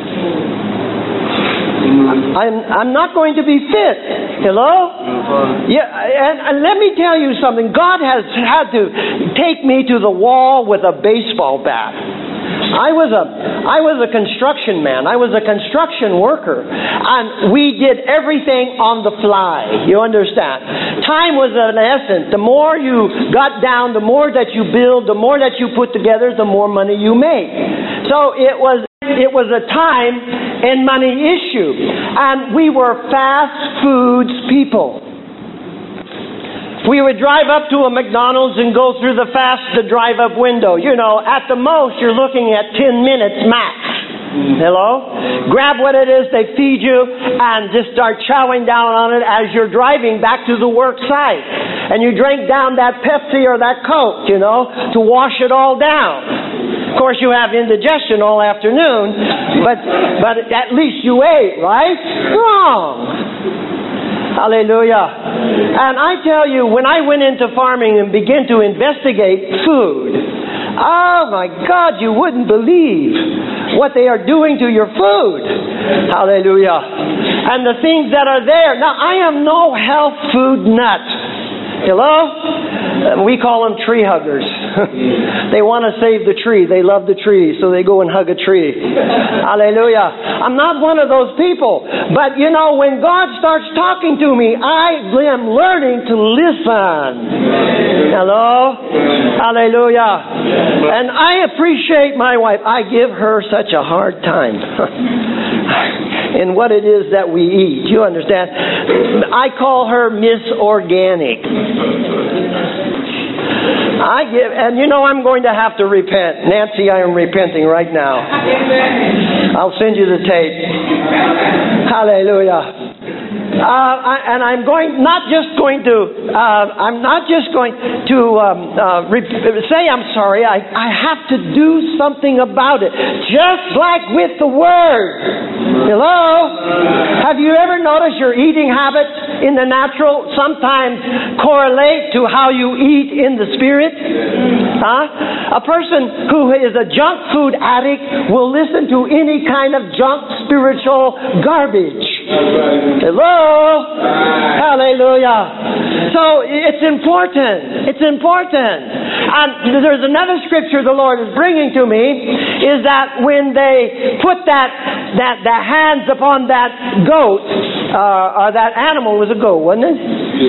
I'm not going to be fit. Hello? Yeah, and let me tell you something. God has had to take me to the wall with a baseball bat. I was a construction man. I was a construction worker. And we did everything on the fly. You understand? Time was an essence. The more you got down, the more that you build, the more that you put together, the more money you make. So it was a time and money issue. And we were fast foods people. We would drive up to a McDonald's and go through the drive-up window. You know, at the most, you're looking at 10 minutes max. Hello? Grab what it is they feed you and just start chowing down on it as you're driving back to the work site. And you drink down that Pepsi or that Coke, you know, to wash it all down. Of course, you have indigestion all afternoon, but at least you ate, right? Wrong. Hallelujah. And I tell you, when I went into farming and began to investigate food, oh my God, you wouldn't believe what they are doing to your food. Hallelujah. And the things that are there. Now, I am no health food nut. Hello? We call them tree huggers. They want to save the tree. They love the tree, so they go and hug a tree. Hallelujah. I'm not one of those people. But, you know, when God starts talking to me, I am learning to listen. Hello? Hallelujah. And I appreciate my wife. I give her such a hard time in what it is that we eat. You understand? I call her Miss Organic. And you know I'm going to have to repent. Nancy, I am repenting right now. I'll send you the tape. Hallelujah. And I'm not just going to say I'm sorry. I have to do something about it. Just like with the Word. Hello? Have you ever noticed your eating habits in the natural sometimes correlate to how you eat in the Spirit? A person who is a junk food addict will listen to any kind of junk spiritual garbage. Hello? Hallelujah. So it's important. It's important. And there's another scripture the Lord is bringing to me, is that when they put the hands upon that goat, or that animal was a goat, wasn't it?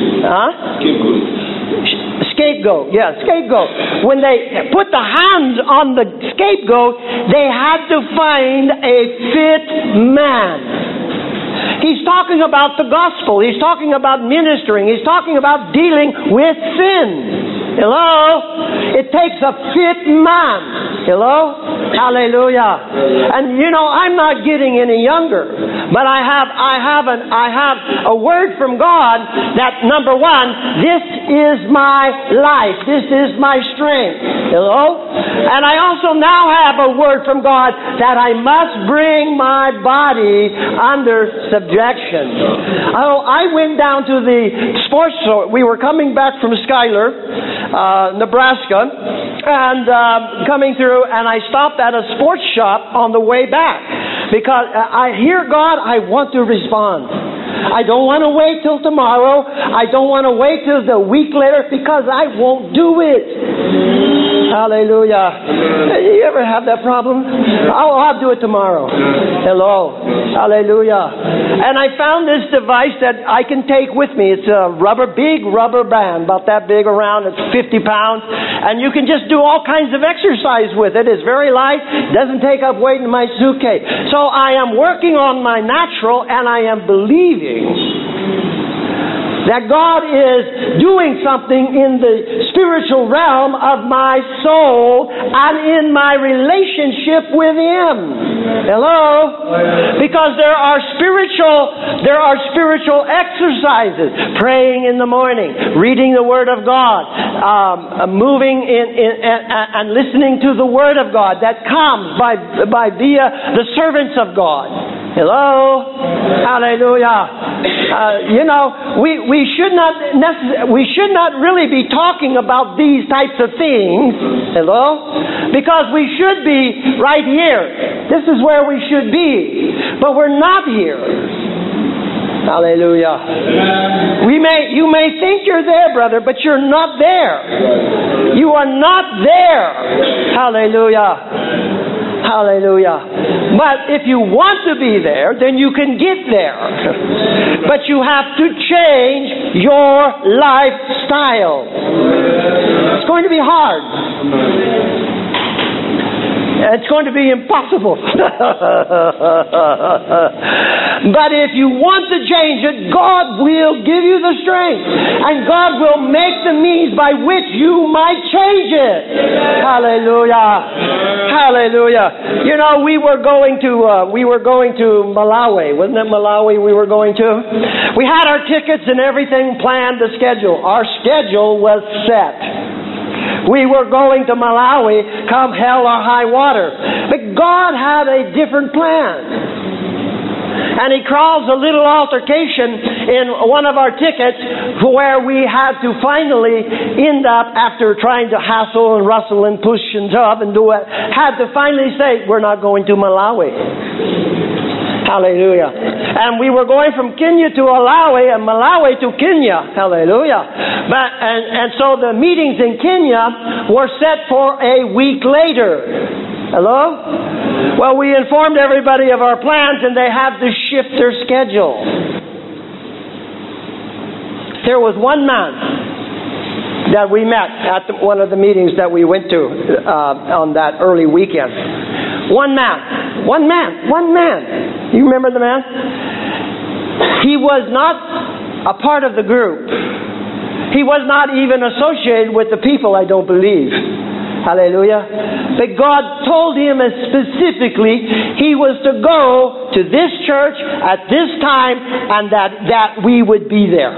Scapegoat. Yeah, scapegoat. When they put the hands on the scapegoat, they had to find a fit man. He's talking about the gospel. He's talking about ministering. He's talking about dealing with sin. Hello? It takes a fit man. Hello? Hallelujah. And you know, I'm not getting any younger, but I have a word from God that, number one, this is my life. This is my strength. Hello? And I also now have a word from God that I must bring my body under subjection. Oh, I went down to the sports store. We were coming back from Schuyler, Nebraska, and coming through, and I stopped at a sports shop on the way back because I hear God, I want to respond. I don't want to wait till tomorrow. I don't want to wait till the week later because I won't do it. Hallelujah. You ever have that problem? I'll do it tomorrow. Hello. Hallelujah. And I found this device that I can take with me. It's a big rubber band, about that big around. It's 50 pounds. And you can just do all kinds of exercise with it. It's very light. Doesn't take up weight in my suitcase. So I am working on my natural, and I am believing that God is doing something in the spiritual realm of my soul and in my relationship with Him. Hello? Because there are spiritual exercises. Praying in the morning, reading the Word of God, moving and listening to the Word of God that comes by via the servants of God. Hello? Hallelujah. We should not really be talking about these types of things. Hello? Because we should be right here. This is where we should be. But we're not here. Hallelujah. You may think you're there, brother, but you're not there. You are not there. Hallelujah. Hallelujah. But if you want to be there, then you can get there. But you have to change your lifestyle. It's going to be hard. It's going to be impossible. But if you want to change it, God will give you the strength. And God will make the means by which you might change it. Hallelujah. Hallelujah. You know, we were going to Malawi. Wasn't it Malawi we were going to? We had our tickets and everything planned, the schedule. Our schedule was set. We were going to Malawi, come hell or high water. But God had a different plan. And He caused a little altercation in one of our tickets where we had to finally end up, after trying to hassle and rustle and push and shove and do it, had to finally say, we're not going to Malawi. Hallelujah. And we were going from Kenya to Malawi and Malawi to Kenya. Hallelujah. And so the meetings in Kenya were set for a week later. Hello? Well, we informed everybody of our plans and they had to shift their schedule. There was one man that we met at one of the meetings that we went to on that early weekend. One man. You remember the man? He was not a part of the group. He was not even associated with the people, I don't believe. Hallelujah. But God told him specifically he was to go to this church at this time and that we would be there.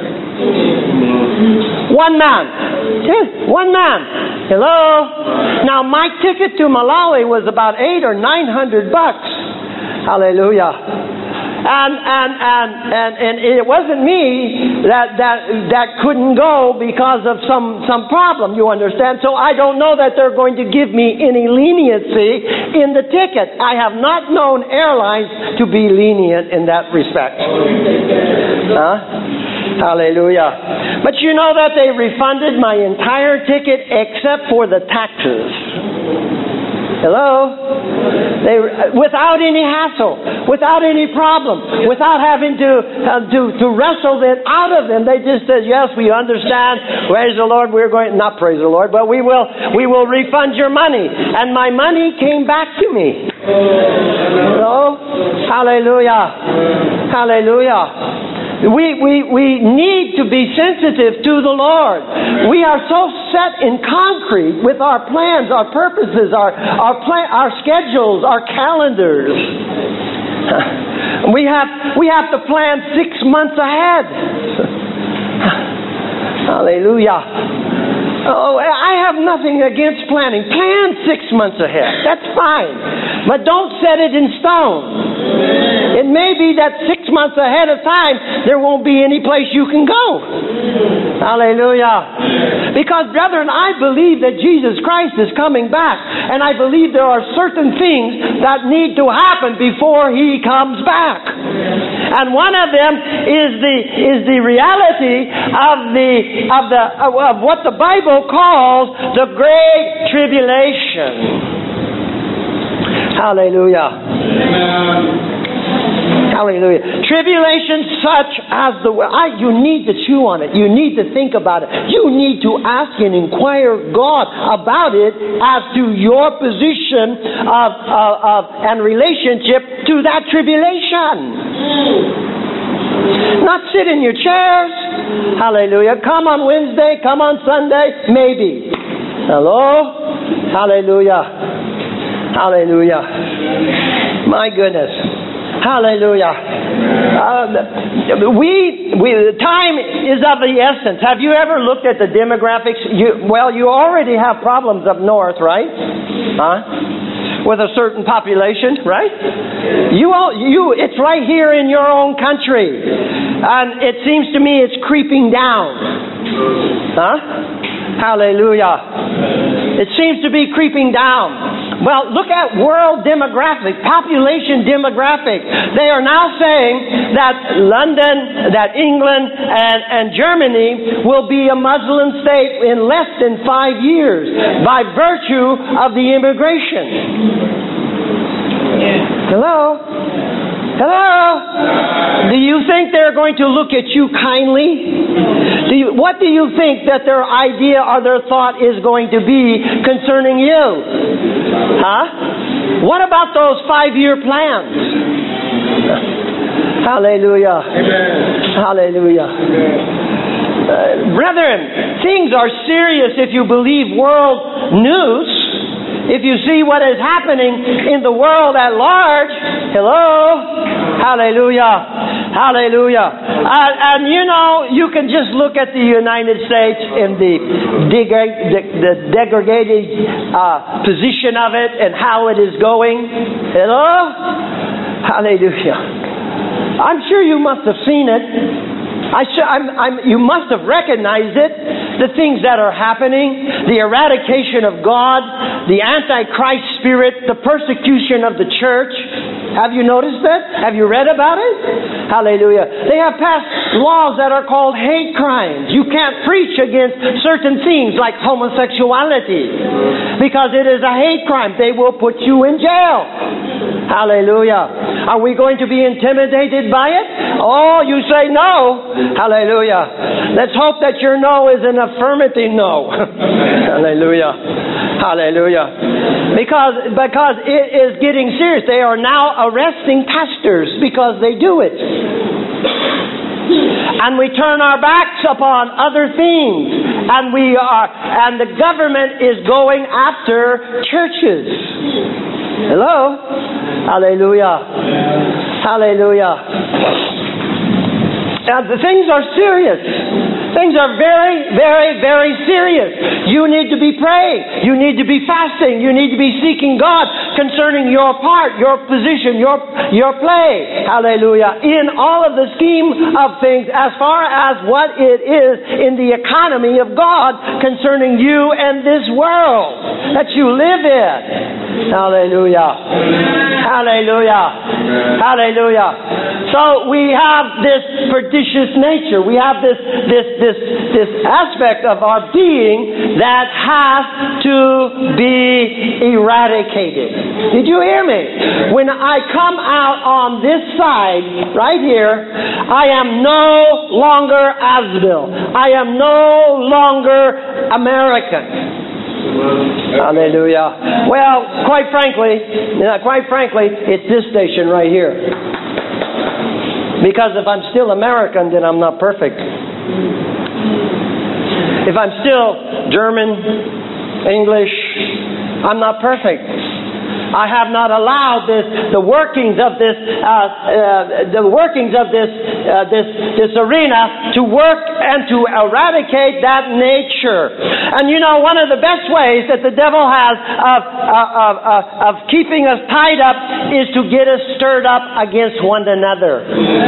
One man. One man. Hello? Now my ticket to Malawi was about $800 or $900. Hallelujah. And it wasn't me that couldn't go because of some problem, you understand? So I don't know that they're going to give me any leniency in the ticket. I have not known airlines to be lenient in that respect. Hallelujah. But you know that they refunded my entire ticket except for the taxes. Hello? Without any hassle, without any problem, without having to wrestle it out of them. They just said, yes, we understand. Praise the Lord. We're going, not praise the Lord, but we will refund your money. And my money came back to me. Hello? Hallelujah. Hallelujah. We need to be sensitive to the Lord. We are so set in concrete with our plans, our purposes, our schedules, our calendars. We have to plan 6 months ahead. Hallelujah. Oh, I have nothing against planning. Plan 6 months ahead. That's fine. But don't set it in stone. It may be that 6 months ahead of time, there won't be any place you can go. Hallelujah. Because, brethren, I believe that Jesus Christ is coming back. And I believe there are certain things that need to happen before He comes back. And one of them is the reality of what the Bible calls the Great Tribulation. Hallelujah. Amen. Hallelujah. Tribulation such as you need to chew on it. You need to think about it. You need to ask and inquire God about it as to your position and relationship to that tribulation. Not sit in your chairs. Hallelujah. Come on Wednesday, come on Sunday, maybe. Hello? Hallelujah. Hallelujah. My goodness. Hallelujah. Time is of the essence. Have you ever looked at the demographics? You already have problems up north, right? With a certain population, right? It's right here in your own country. And it seems to me it's creeping down. Hallelujah. It seems to be creeping down. Well, look at world demographic, population demographic. They are now saying that London, that England, and Germany will be a Muslim state in less than 5 years by virtue of the immigration. Hello? Do you think they're going to look at you kindly? What do you think that their idea or their thought is going to be concerning you? What about those 5-year plans? Hallelujah. Amen. Hallelujah. Brethren, things are serious if you believe world news. If you see what is happening in the world at large, hello, hallelujah, hallelujah. And you can just look at the United States in the degraded position of it and how it is going. Hello, hallelujah. I'm sure you must have seen it. You must have recognized it, the things that are happening, the eradication of God, the Antichrist spirit, the persecution of the church. Have you noticed that? Have you read about it? Hallelujah. They have passed laws that are called hate crimes. You can't preach against certain things like homosexuality because it is a hate crime. They will put you in jail. Hallelujah. Are we going to be intimidated by it? Oh, you say no. Hallelujah. Let's hope that your no is an affirmative no. Hallelujah. Hallelujah. Because it is getting serious. They are now arresting pastors because they do it. And we turn our backs upon other things. And the government is going after churches. Hello? Hallelujah. Hallelujah. The things are serious. Things are very, very, very serious. You need to be praying. You need to be fasting. You need to be seeking God concerning your part, your position, your play. Hallelujah. In all of the scheme of things as far as what it is in the economy of God concerning you and this world that you live in. Hallelujah. Hallelujah. Hallelujah. So we have this pernicious nature. We have this aspect of our being that has to be eradicated. Did you hear me? When I come out on this side, right here, I am no longer Asbill. I am no longer American. Hallelujah. Well, quite frankly, it's this station right here. Because if I'm still American, then I'm not perfect. If I'm still German, English, I'm not perfect. I have not allowed the workings of this arena to work and to eradicate that nature. And one of the best ways that the devil has of keeping us tied up is to get us stirred up against one another.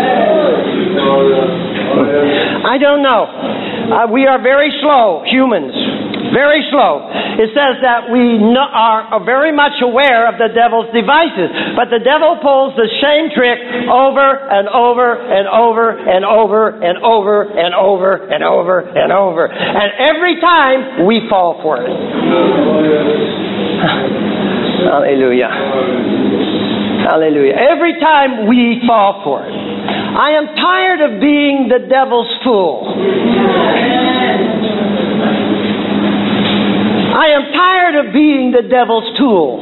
I don't know. We are very slow, humans. Very slow. It says that we are very much aware of the devil's devices, but the devil pulls the same trick over and over and over and over and over and over and over and over. And every time we fall for it. Hallelujah. Hallelujah. Every time we fall for it. I am tired of being the devil's fool. I am tired of being the devil's tool.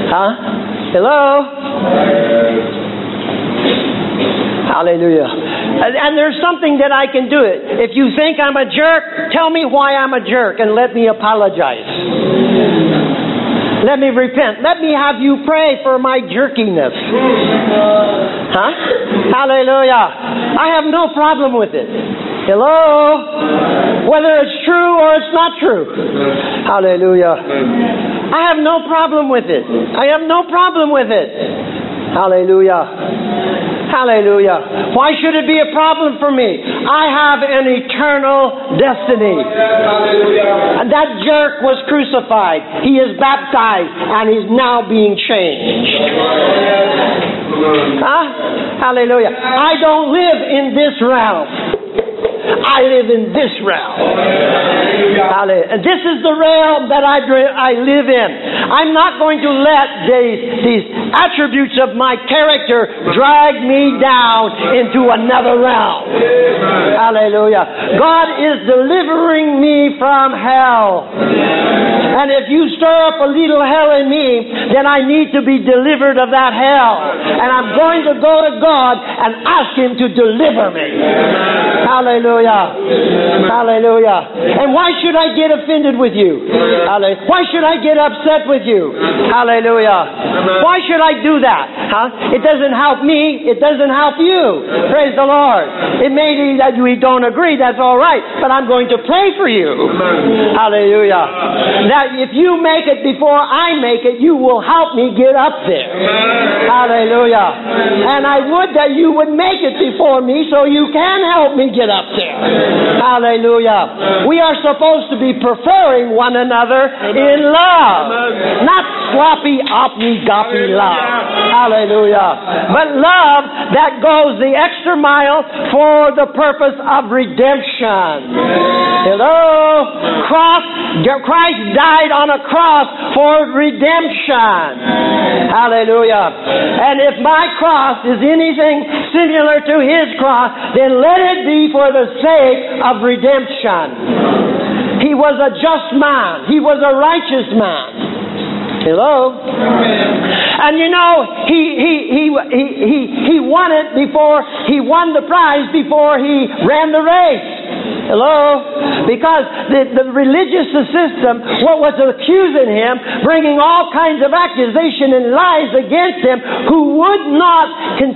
Hello? Hallelujah. And there's something that I can do it. If you think I'm a jerk, tell me why I'm a jerk and let me apologize. Let me repent. Let me have you pray for my jerkiness. Huh? Hallelujah. I have no problem with it. Hello? Whether it's true or it's not true. Hallelujah. I have no problem with it. I have no problem with it. Hallelujah. Hallelujah. Why should it be a problem for me? I have an eternal destiny. And that jerk was crucified. He is baptized and he's now being changed. Huh? Hallelujah. I don't live in this realm. I live in this realm. And this is the realm that I live in. I'm not going to let these attributes of my character drag me down into another realm. Hallelujah. God is delivering me from hell. And if you stir up a little hell in me, then I need to be delivered of that hell. And I'm going to go to God and ask Him to deliver me. Hallelujah. Hallelujah. And why should I get offended with you? Why should I get upset with you? Hallelujah. Why should I do that? Huh? It doesn't help me. It doesn't help you. Praise the Lord. It may be that we don't agree. That's all right. But I'm going to pray for you. Hallelujah. That if you make it before I make it, you will help me get up there. Hallelujah. And I would that you would make it before me so you can help me get up there. Hallelujah. We are supposed to be preferring one another in love. Not sloppy, oppy-goppy love. Hallelujah. But love that goes the extra mile for the purpose of redemption. Hello? Christ died on a cross for redemption. Hallelujah. And if my cross is anything similar to His cross, then let it be for the sake of redemption. He was a just man. He was a righteous man. Hello? And you know, he won it before, he won the prize before he ran the race. Hello? Because the religious system, what was accusing him, bringing all kinds of accusation and lies against him, who would not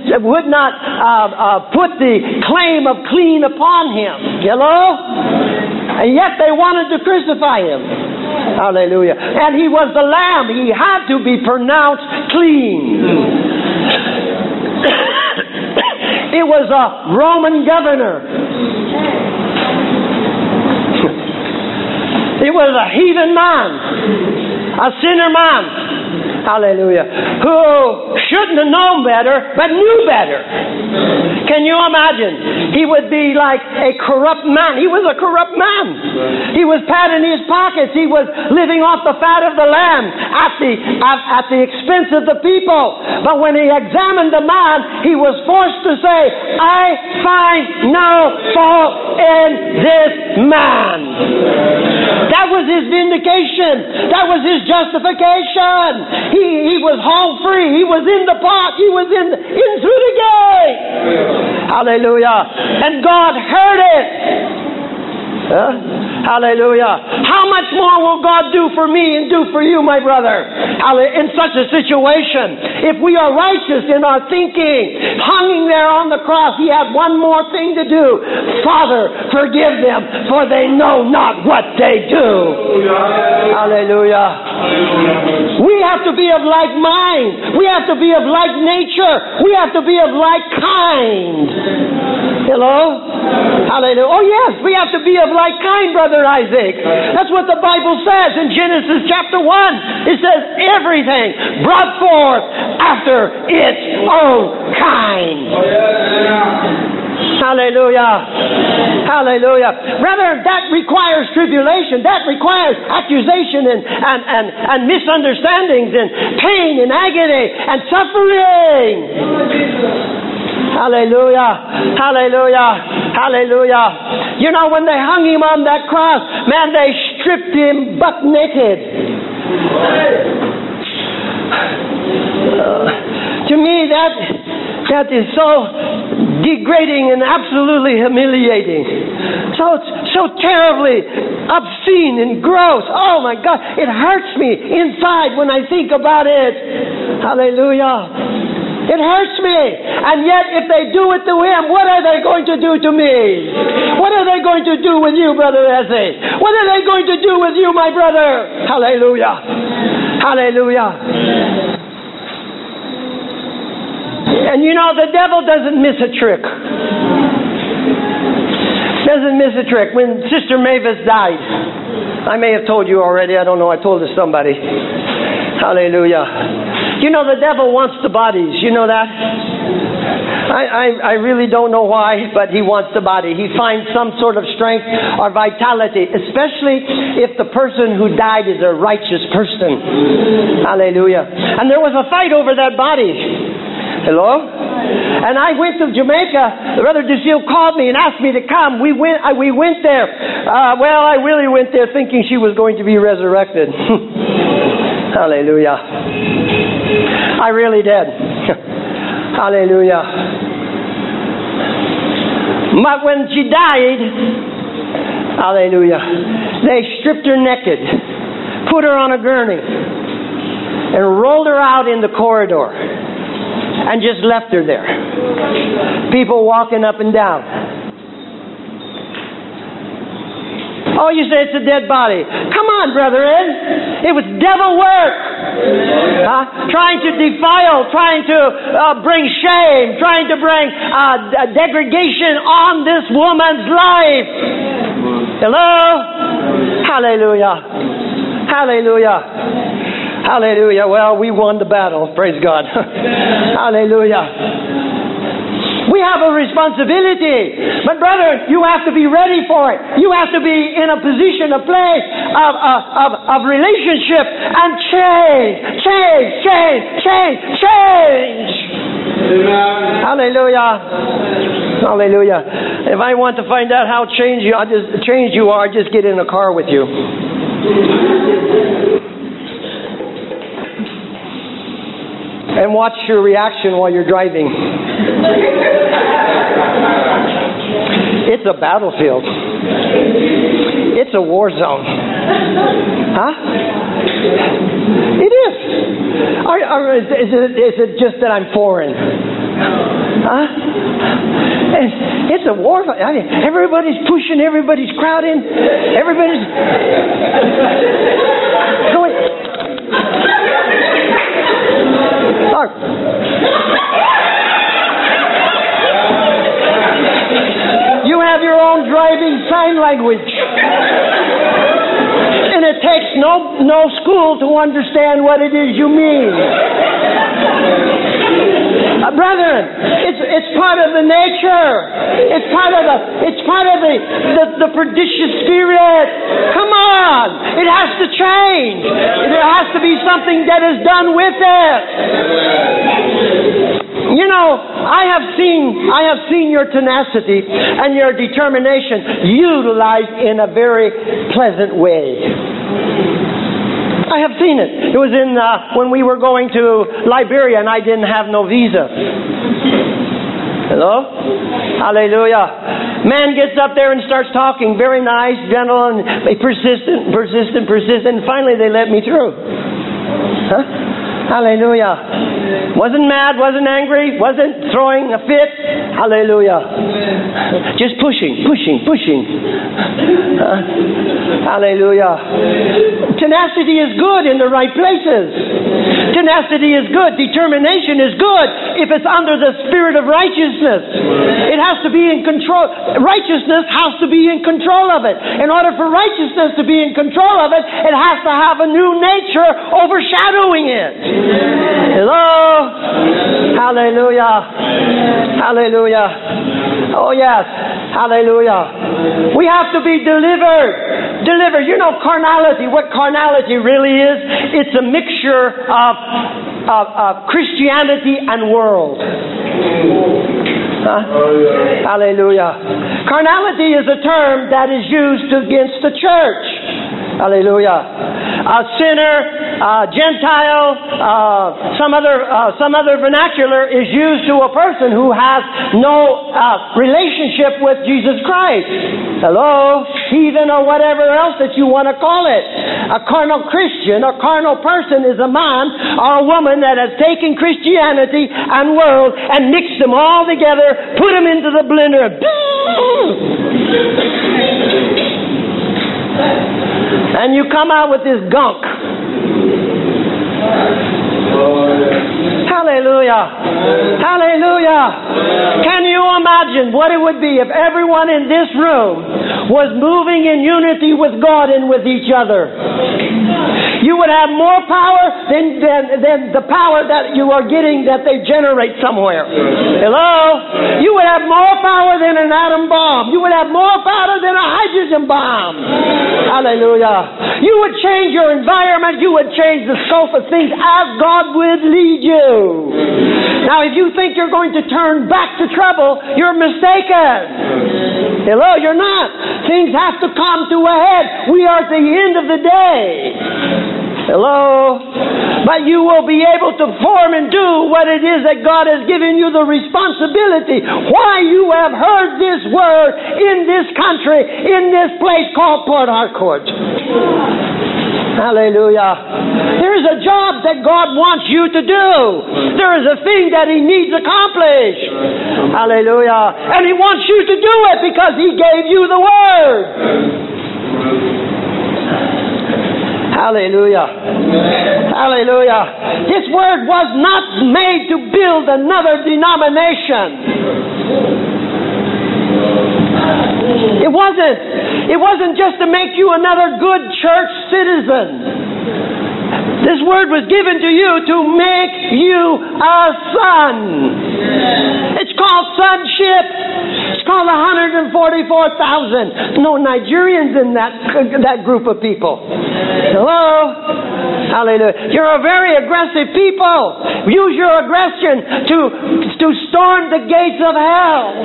put the claim of clean upon him. Hello? And yet they wanted to crucify him. Hallelujah. And He was the Lamb. He had to be pronounced clean. It was a Roman governor. It was a heathen man, a sinner man. Hallelujah. Who shouldn't have known better, but knew better. Can you imagine? He would be like a corrupt man. He was a corrupt man. He was patting his pockets. He was living off the fat of the land at the expense of the people. But when he examined the man, he was forced to say, I find no fault in this man. That was his vindication. That was his justification. He was home free. He was in the pot. He was in through the gate. Hallelujah. And God heard it. Hallelujah. How much more will God do for me and do for you, my brother? In such a situation. If we are righteous in our thinking, hanging there on the cross, He had one more thing to do. Father, forgive them, for they know not what they do. Hallelujah. We have to be of like mind. We have to be of like nature. We have to be of like kind. Hello? Hallelujah. Oh yes, we have to be of like kind, Brother Isaac. That's what the Bible says in Genesis chapter 1. It says everything brought forth after its own kind. Hallelujah. Hallelujah. Brother, that requires tribulation. That requires accusation and misunderstandings and pain and agony and suffering. Hallelujah. Hallelujah. Hallelujah. You know, when they hung Him on that cross, man, they stripped Him buck naked. To me, that is so degrading and absolutely humiliating. So terribly obscene and gross. Oh my God, it hurts me inside when I think about it. Hallelujah. It hurts me. And yet if they do it to him, what are they going to do to me? What are they going to do with you, Brother Ezzy? What are they going to do with you, my brother? Hallelujah. Hallelujah. And you know, the devil doesn't miss a trick. Doesn't miss a trick. When Sister Mavis died, I may have told you already, I don't know, I told it to somebody. Hallelujah. You know, the devil wants the bodies. You know that? I really don't know why, but he wants the body. He finds some sort of strength or vitality, especially if the person who died is a righteous person. Hallelujah. And there was a fight over that body. Hello? And I went to Jamaica. Brother Ducille called me and asked me to come. We went there. Well, I really went there thinking she was going to be resurrected. Hallelujah. I really did. Hallelujah. But when she died, hallelujah, they stripped her naked, put her on a gurney, and rolled her out in the corridor, and just left her there. People walking up and down. Oh, you say it's a dead body. Come on, Brother Ed. It was devil work. Trying to defile, trying to bring shame, trying to bring degradation on this woman's life. Hello? Hallelujah. Hallelujah. Hallelujah. Well, we won the battle. Praise God. Hallelujah. We have a responsibility. But brother, you have to be ready for it. You have to be in a position, a place of relationship and change. Amen. Hallelujah. Hallelujah. If I want to find out how changed you are, just get in a car with you. And watch your reaction while you're driving. It's a battlefield. It's a war zone. Huh? It is. Is it just that I'm foreign? Huh? It's a war zone. I mean, everybody's pushing, everybody's crowding, everybody's going. You have your own driving sign language. And it takes no school to understand what it is you mean. Brethren, it's part of the nature. It's part of the pernicious spirit. Come on, it has to change. There has to be something that is done with it. You know, I have seen your tenacity and your determination utilized in a very pleasant way. I have seen it. It was in when we were going to Liberia and I didn't have no visa. Hello? Hallelujah. Man gets up there and starts talking, very nice, gentle, and persistent. And finally they let me through. Huh? Hallelujah. Wasn't mad, wasn't angry, wasn't throwing a fit. Hallelujah. Just pushing. Hallelujah. Tenacity is good in the right places. Tenacity is good. Determination is good if it's under the spirit of righteousness. It has to be in control. Righteousness has to be in control of it. In order for righteousness to be in control of it, it has to have a new nature overshadowing it. Hello? Hallelujah. Hallelujah. Oh yes. Hallelujah. We have to be delivered. You know carnality. What carnality really is? It's a mixture of Christianity and world. Hallelujah. Carnality is a term that is used against the church. Hallelujah. A sinner Gentile, some other vernacular is used to a person who has no relationship with Jesus Christ. Hello? Heathen or whatever else that you want to call it. A carnal Christian, a carnal person is a man or a woman that has taken Christianity and world and mixed them all together, put them into the blender. And you come out with this gunk. Hallelujah. Hallelujah. Can you imagine what it would be if everyone in this room was moving in unity with God and with each other? You would have more power than the power that you are getting that they generate somewhere. Hello? You would have more power than an atom bomb. You would have more power than a hydrogen bomb. Hallelujah. You would change your environment. You would change the scope of things as God would lead you. Now, if you think you're going to turn back to trouble, you're mistaken. Hello? You're not. Things have to come to a head. We are at the end of the day. Hello? But you will be able to form and do what it is that God has given you the responsibility. Why you have heard this word in this country, in this place called Port Harcourt. Hallelujah. There is a job that God wants you to do. There is a thing that He needs accomplished. Hallelujah. And He wants you to do it because He gave you the word. Hallelujah. Hallelujah. This word was not made to build another denomination. It wasn't. It wasn't just to make you another good church citizen. This word was given to you to make you a son. It's called sonship. It's called 144,000. No Nigerians in that group of people. Hello? Hallelujah. You're a very aggressive people. Use your aggression to storm the gates of hell.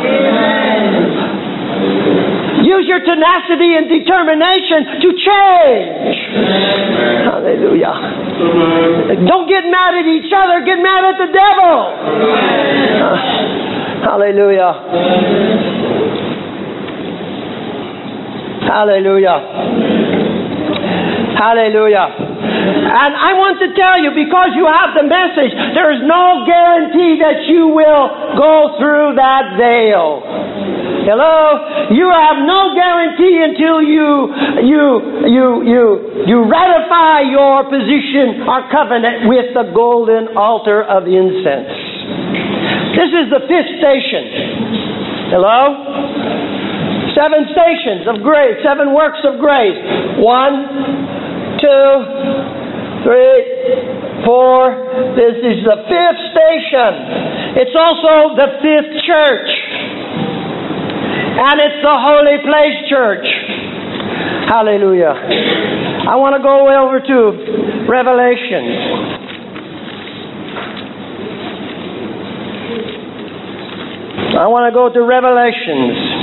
Use your tenacity and determination to change. Hallelujah. Don't get mad at each other. Get mad at the devil. Hallelujah. Hallelujah. Hallelujah. And I want to tell you, because you have the message, there is no guarantee that you will go through that veil. Hello? You have no guarantee until you ratify your position or covenant with the golden altar of incense. This is the fifth station. Hello? 7 stations of grace, 7 works of grace. 1, 2, 3, 4. This is the 5th station. It's also the 5th church. And it's the Holy Place Church. Hallelujah. I want to go over to Revelations. I want to go to Revelations.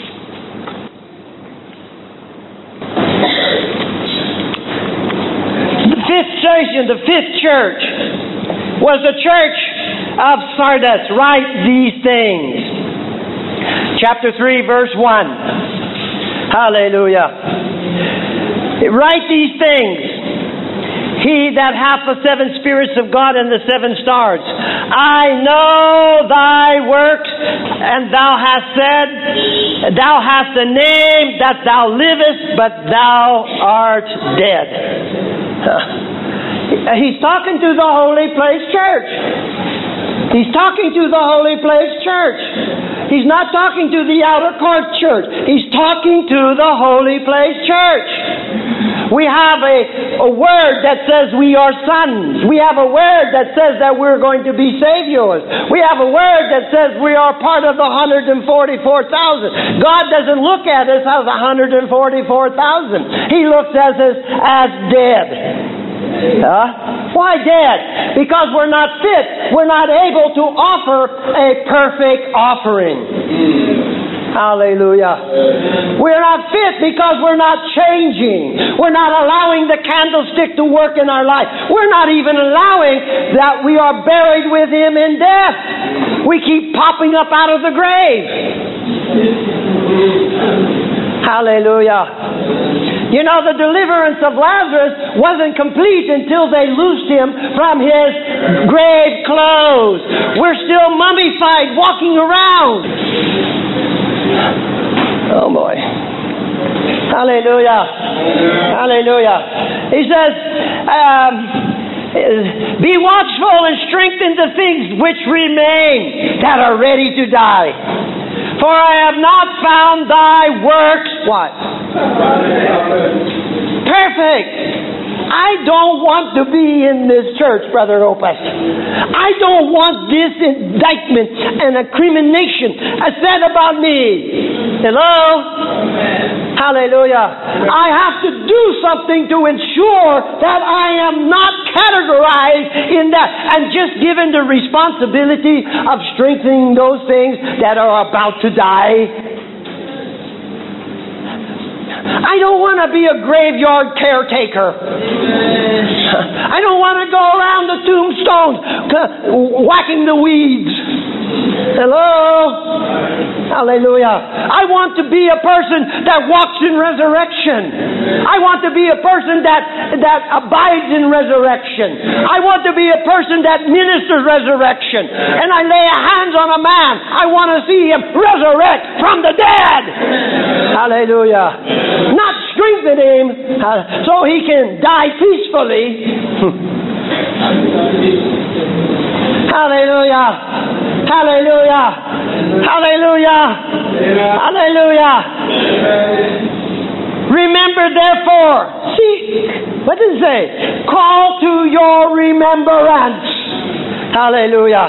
The 5th station, the 5th church, was the church of Sardis. Write these things. Chapter 3, verse 1. Hallelujah. Write these things. He that hath the 7 spirits of God and the 7 stars. I know thy works, and thou hast said, thou hast a name that thou livest, but thou art dead. He's talking to the Holy Place Church. He's talking to the Holy Place Church. He's not talking to the outer court church. He's talking to the Holy Place Church. We have a word that says we are sons. We have a word that says that we're going to be saviors. We have a word that says we are part of the 144,000. God doesn't look at us as 144,000. He looks at us as dead. Why dead? Because we're not fit. We're not able to offer a perfect offering. Hallelujah. We're not fit because we're not changing. We're not allowing the candlestick to work in our life. We're not even allowing that we are buried with Him in death. We keep popping up out of the grave. Hallelujah. You know, the deliverance of Lazarus wasn't complete until they loosed him from his grave clothes. We're still mummified, walking around. Oh boy. Hallelujah. Hallelujah. He says, be watchful and strengthen the things which remain that are ready to die. For I have not found thy works, what? Perfect. I don't want to be in this church, Brother Opus. I don't want this indictment and incrimination said about me. Hello? Hallelujah. I have to do something to ensure that I am not categorized in that and just given the responsibility of strengthening those things that are about to die. I don't want to be a graveyard caretaker. I don't want to go around the tombstones whacking the weeds. Hello? Hallelujah. I want to be a person that walks in resurrection. I want to be a person that abides in resurrection. I want to be a person that ministers resurrection. And I lay hands on a man. I want to see him resurrect from the dead. Hallelujah. Not strengthen him so he can die peacefully. Hallelujah. Hallelujah. Hallelujah. Hallelujah. Remember therefore. See, what does it say? Call to your remembrance. Hallelujah.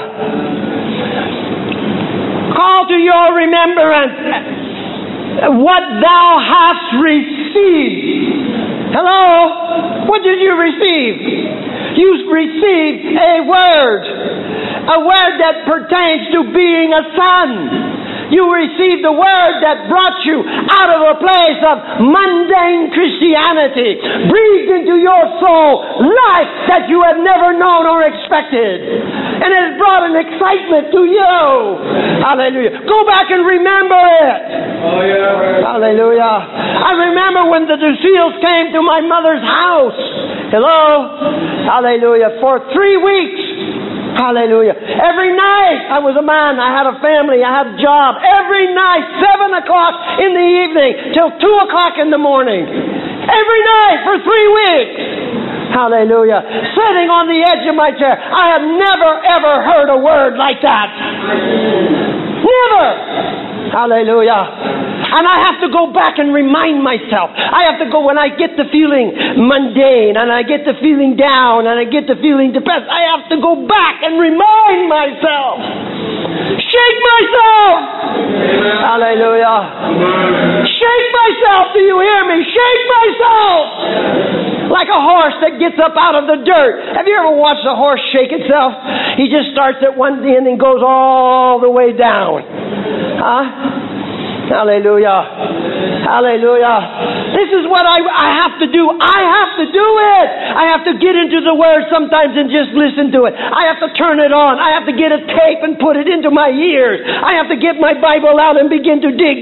Call to your remembrance what thou hast received. Hello? What did you receive? You received a word that pertains to being a son. You received the word that brought you out of a place of mundane Christianity, breathed into your soul life that you had never known or expected. And it has brought an excitement to you. Hallelujah. Go back and remember it. Oh, yeah. Hallelujah. I remember when the Duseals came to my mother's house. Hello. Hallelujah. For 3 weeks. Hallelujah. Every night, I was a man, I had a family, I had a job. Every night, 7 o'clock in the evening till 2 o'clock in the morning. Every night for 3 weeks. Hallelujah. Sitting on the edge of my chair. I have never, ever heard a word like that. Never. Hallelujah. And I have to go back and remind myself. I have to go when I get the feeling mundane and I get the feeling down and I get the feeling depressed. I have to go back and remind myself. Shake myself. Hallelujah. Shake myself. Do you hear me? Shake myself. Like a horse that gets up out of the dirt. Have you ever watched a horse shake itself? He just starts at one end and goes all the way down. Huh? Hallelujah. Hallelujah. This is what I have to do. I have to do it. I have to get into the Word sometimes and just listen to it. I have to turn it on. I have to get a tape and put it into my ears. I have to get my Bible out and begin to dig.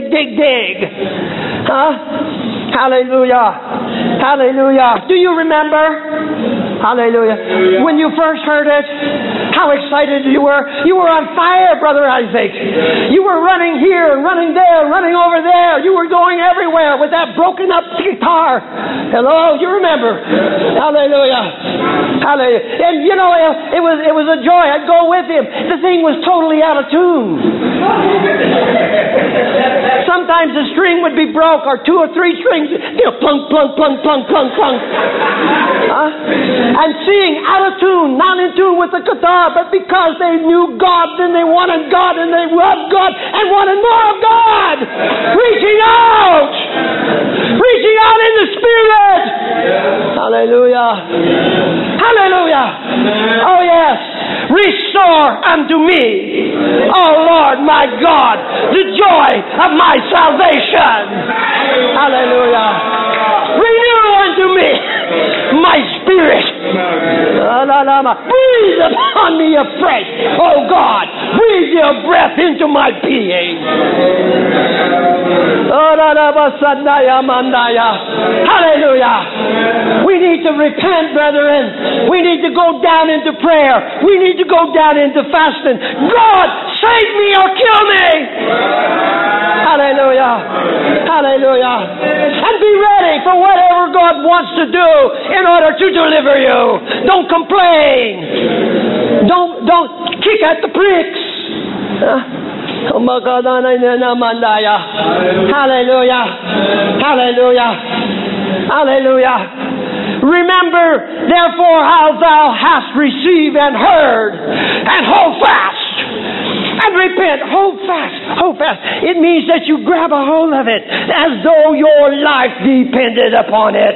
Huh? Hallelujah. Hallelujah. Do you remember? Hallelujah. When you first heard it, how excited you were. You were on fire, Brother Isaac. You were running here and running there, running over there. You were going everywhere with that broken up guitar. Hello, you remember. Hallelujah. Hallelujah. And you know, it was a joy. I'd go with him. The thing was totally out of tune. Sometimes the string would be broke or 2 or 3 strings, plunk, plunk, plunk, plunk, plunk, plunk. Huh? and sing out of tune, not in tune with the guitar, but because they knew God, then they wanted God, and they loved God, and wanted more of God. Reaching out in the Spirit. Hallelujah. Hallelujah. Oh yes. Restore unto me, oh Lord my God, the joy of my salvation. Hallelujah. Renew unto me my spirit. Breathe upon me afresh, oh God. Breathe your breath into my being. Hallelujah. We need to repent, brethren. We need to go down into prayer. We need to go down into fasting. God, save me or kill me. Hallelujah. Hallelujah. And be ready for whatever God wants to do in order to deliver you. Don't complain. Don't kick at the pricks. Hallelujah. Hallelujah. Hallelujah. Remember, therefore, how thou hast received and heard, and hold fast. And repent. Hold fast. Hold fast. It means that you grab a hold of it as though your life depended upon it.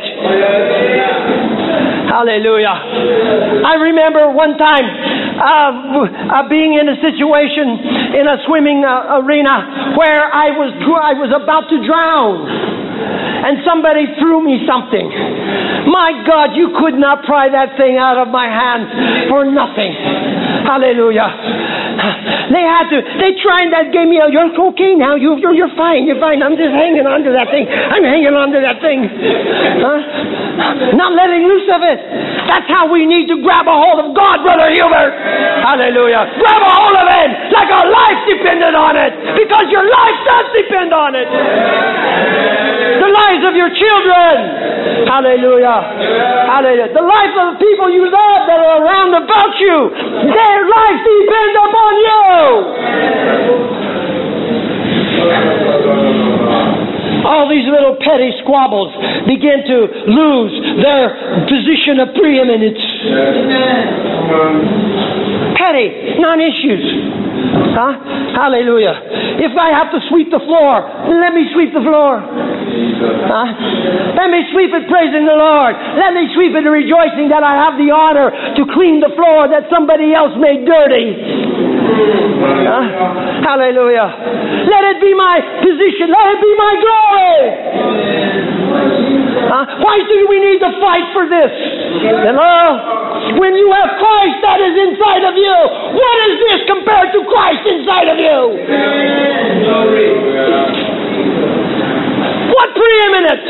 Hallelujah. I remember one time being in a situation in a swimming arena where I was about to drown. And somebody threw me something. My God, you could not pry that thing out of my hand for nothing. Hallelujah. They tried that, gave me you're okay now, you're fine, you're fine. I'm just hanging on to that thing. I'm hanging on to that thing. Not letting loose of it. That's how we need to grab a hold of God, Brother Hubert. Hallelujah. Grab a hold of it like our life depended on it. Because your life does depend on it. The lives of your children. Hallelujah. Hallelujah. The life of the people you love that are around about you. Their lives depend upon you. All these little petty squabbles begin to lose their position of preeminence. Petty, non-issues. Huh? Hallelujah. If I have to sweep the floor, let me sweep the floor. Huh? Let me sweep it praising the Lord. Let me sweep it rejoicing that I have the honor to clean the floor that somebody else made dirty. Huh? Hallelujah. Let it be my position. Let it be my glory. Why do we need to fight for this? Hello? When you have Christ that is inside of you, what is this compared to Christ inside of you? What preeminence?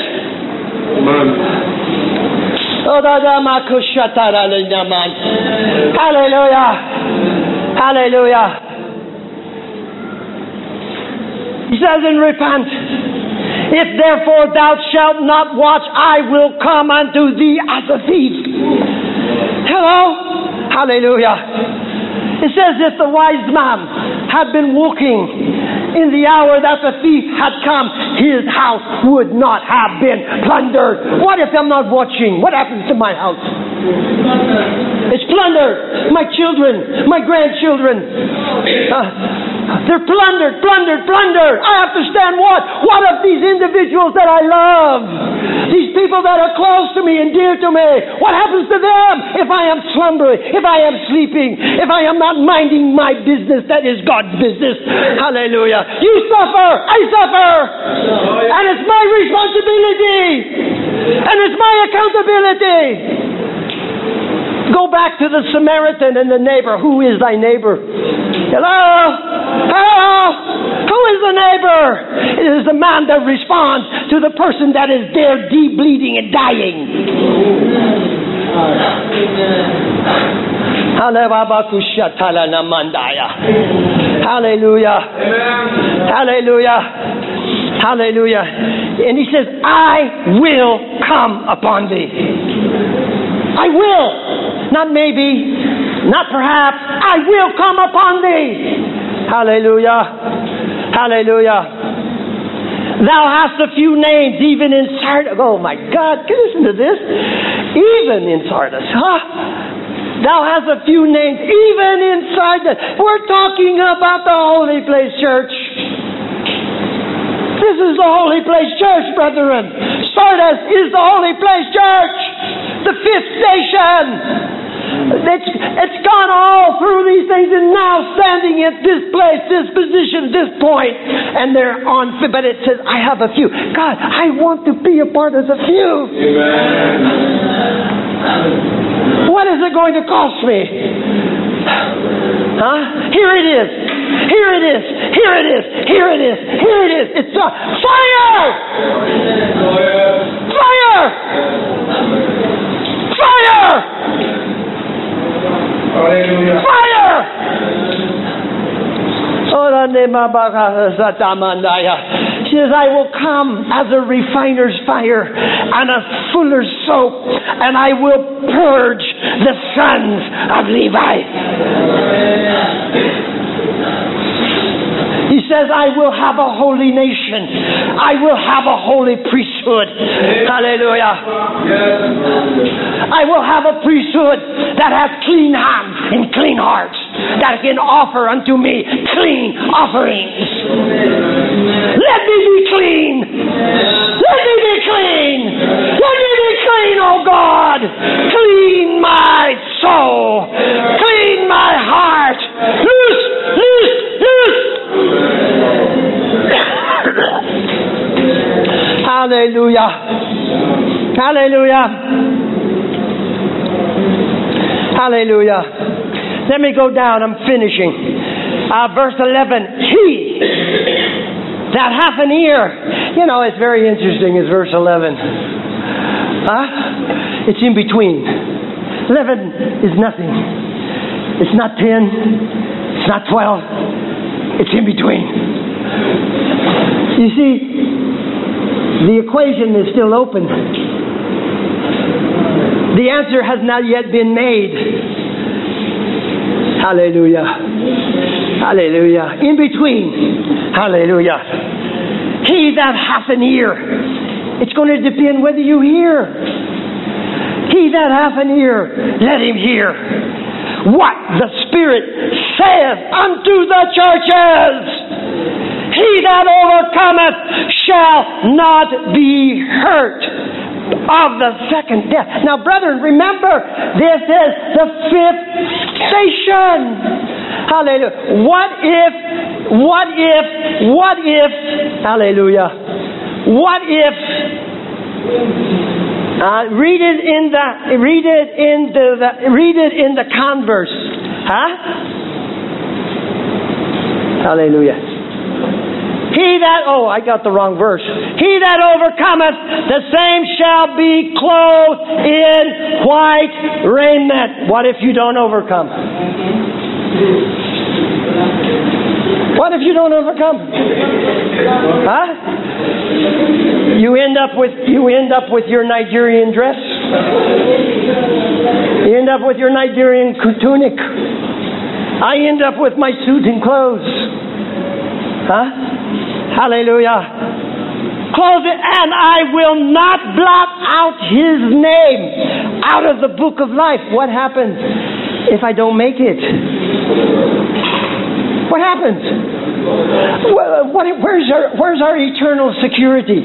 Hallelujah. Hallelujah. He says in repent. If therefore thou shalt not watch, I will come unto thee as a thief. Hello? Hallelujah. It says if the wise man had been walking in the hour that the thief had come, his house would not have been plundered. What if I'm not watching? What happens to my house? It's plundered. My children, my grandchildren, they're plundered. I have to stand what? What of these individuals that I love? These people that are close to me and dear to me. What happens to them if I am slumbering, if I am sleeping, if I am not minding my business that is God's business? Hallelujah. You suffer, I suffer. And it's my responsibility. And it's my accountability. Go back to the Samaritan and the neighbor. Who is thy neighbor? Hello? Hello? Who is the neighbor? It is the man that responds to the person that is there deep bleeding and dying. Hallelujah. Hallelujah. Hallelujah. And he says, I will come upon thee. I will. Not maybe, not perhaps. I will come upon thee. Hallelujah. Hallelujah. Thou hast a few names even in Sardis. Oh my God, listen to this. Even in Sardis. Thou hast a few names, even inside that. We're talking about the holy place church. This is the holy place church, brethren. Sardis is the holy place church. The fifth station. It's gone all through these things and now standing at this place, this position, this point. And they're on, but it says, I have a few. God, I want to be a part of the few. Amen. What is it going to cost me? Here it is. Here it is. Here it is. Here it is. Here it is. It's fire! Fire! Fire! Hallelujah. Fire! She says, I will come as a refiner's fire and a fuller's soap, and I will purge the sons of Levi. He says, I will have a holy nation. I will have a holy priesthood. Hallelujah. I will have a priesthood that has clean hands and clean hearts, that can offer unto me clean offerings. Let me be clean. Let me be clean. Let me be clean, oh God. Clean my soul. Clean my heart. Loose, loose, loose. Hallelujah. Hallelujah. Hallelujah. Let me go down. I'm finishing. Verse 11. He that hath an ear. You know, it's very interesting. It's verse 11. It's in between. 11 is nothing. It's not 10. It's not 12. It's in between. You see, the equation is still open. The answer has not yet been made. Hallelujah. Hallelujah. In between. Hallelujah. He that hath an ear. It's going to depend whether you hear. He that hath an ear, let him hear what the Spirit saith unto the churches. He that overcometh shall not be hurt of the second death. Now, brethren, remember, this is the fifth station. Hallelujah. What if, hallelujah, what if, read it in the converse. Hallelujah. He that, I got the wrong verse. He that overcometh, the same shall be clothed in white raiment. What if you don't overcome? What if you don't overcome? You end up with your Nigerian dress. You end up with your Nigerian tunic. I end up with my suit and clothes. Hallelujah. Close it, and I will not blot out his name out of the book of life. What happens if I don't make it? What happens? Where's our eternal security?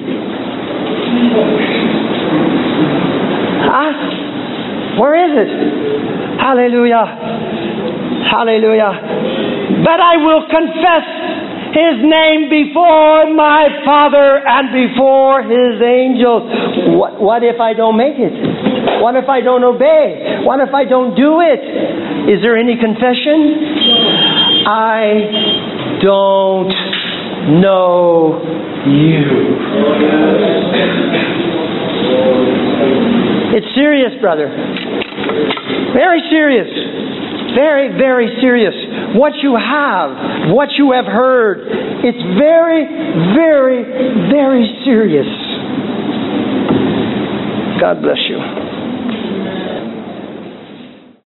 Where is it? Hallelujah. Hallelujah. But I will confess his name before my Father and before his angels. What if I don't make it? What if I don't obey? What if I don't do it? Is there any confession? I don't know you. It's serious, brother. Very serious. Very, very serious. What you have, what you have heard, it's very, very, very serious. God bless you.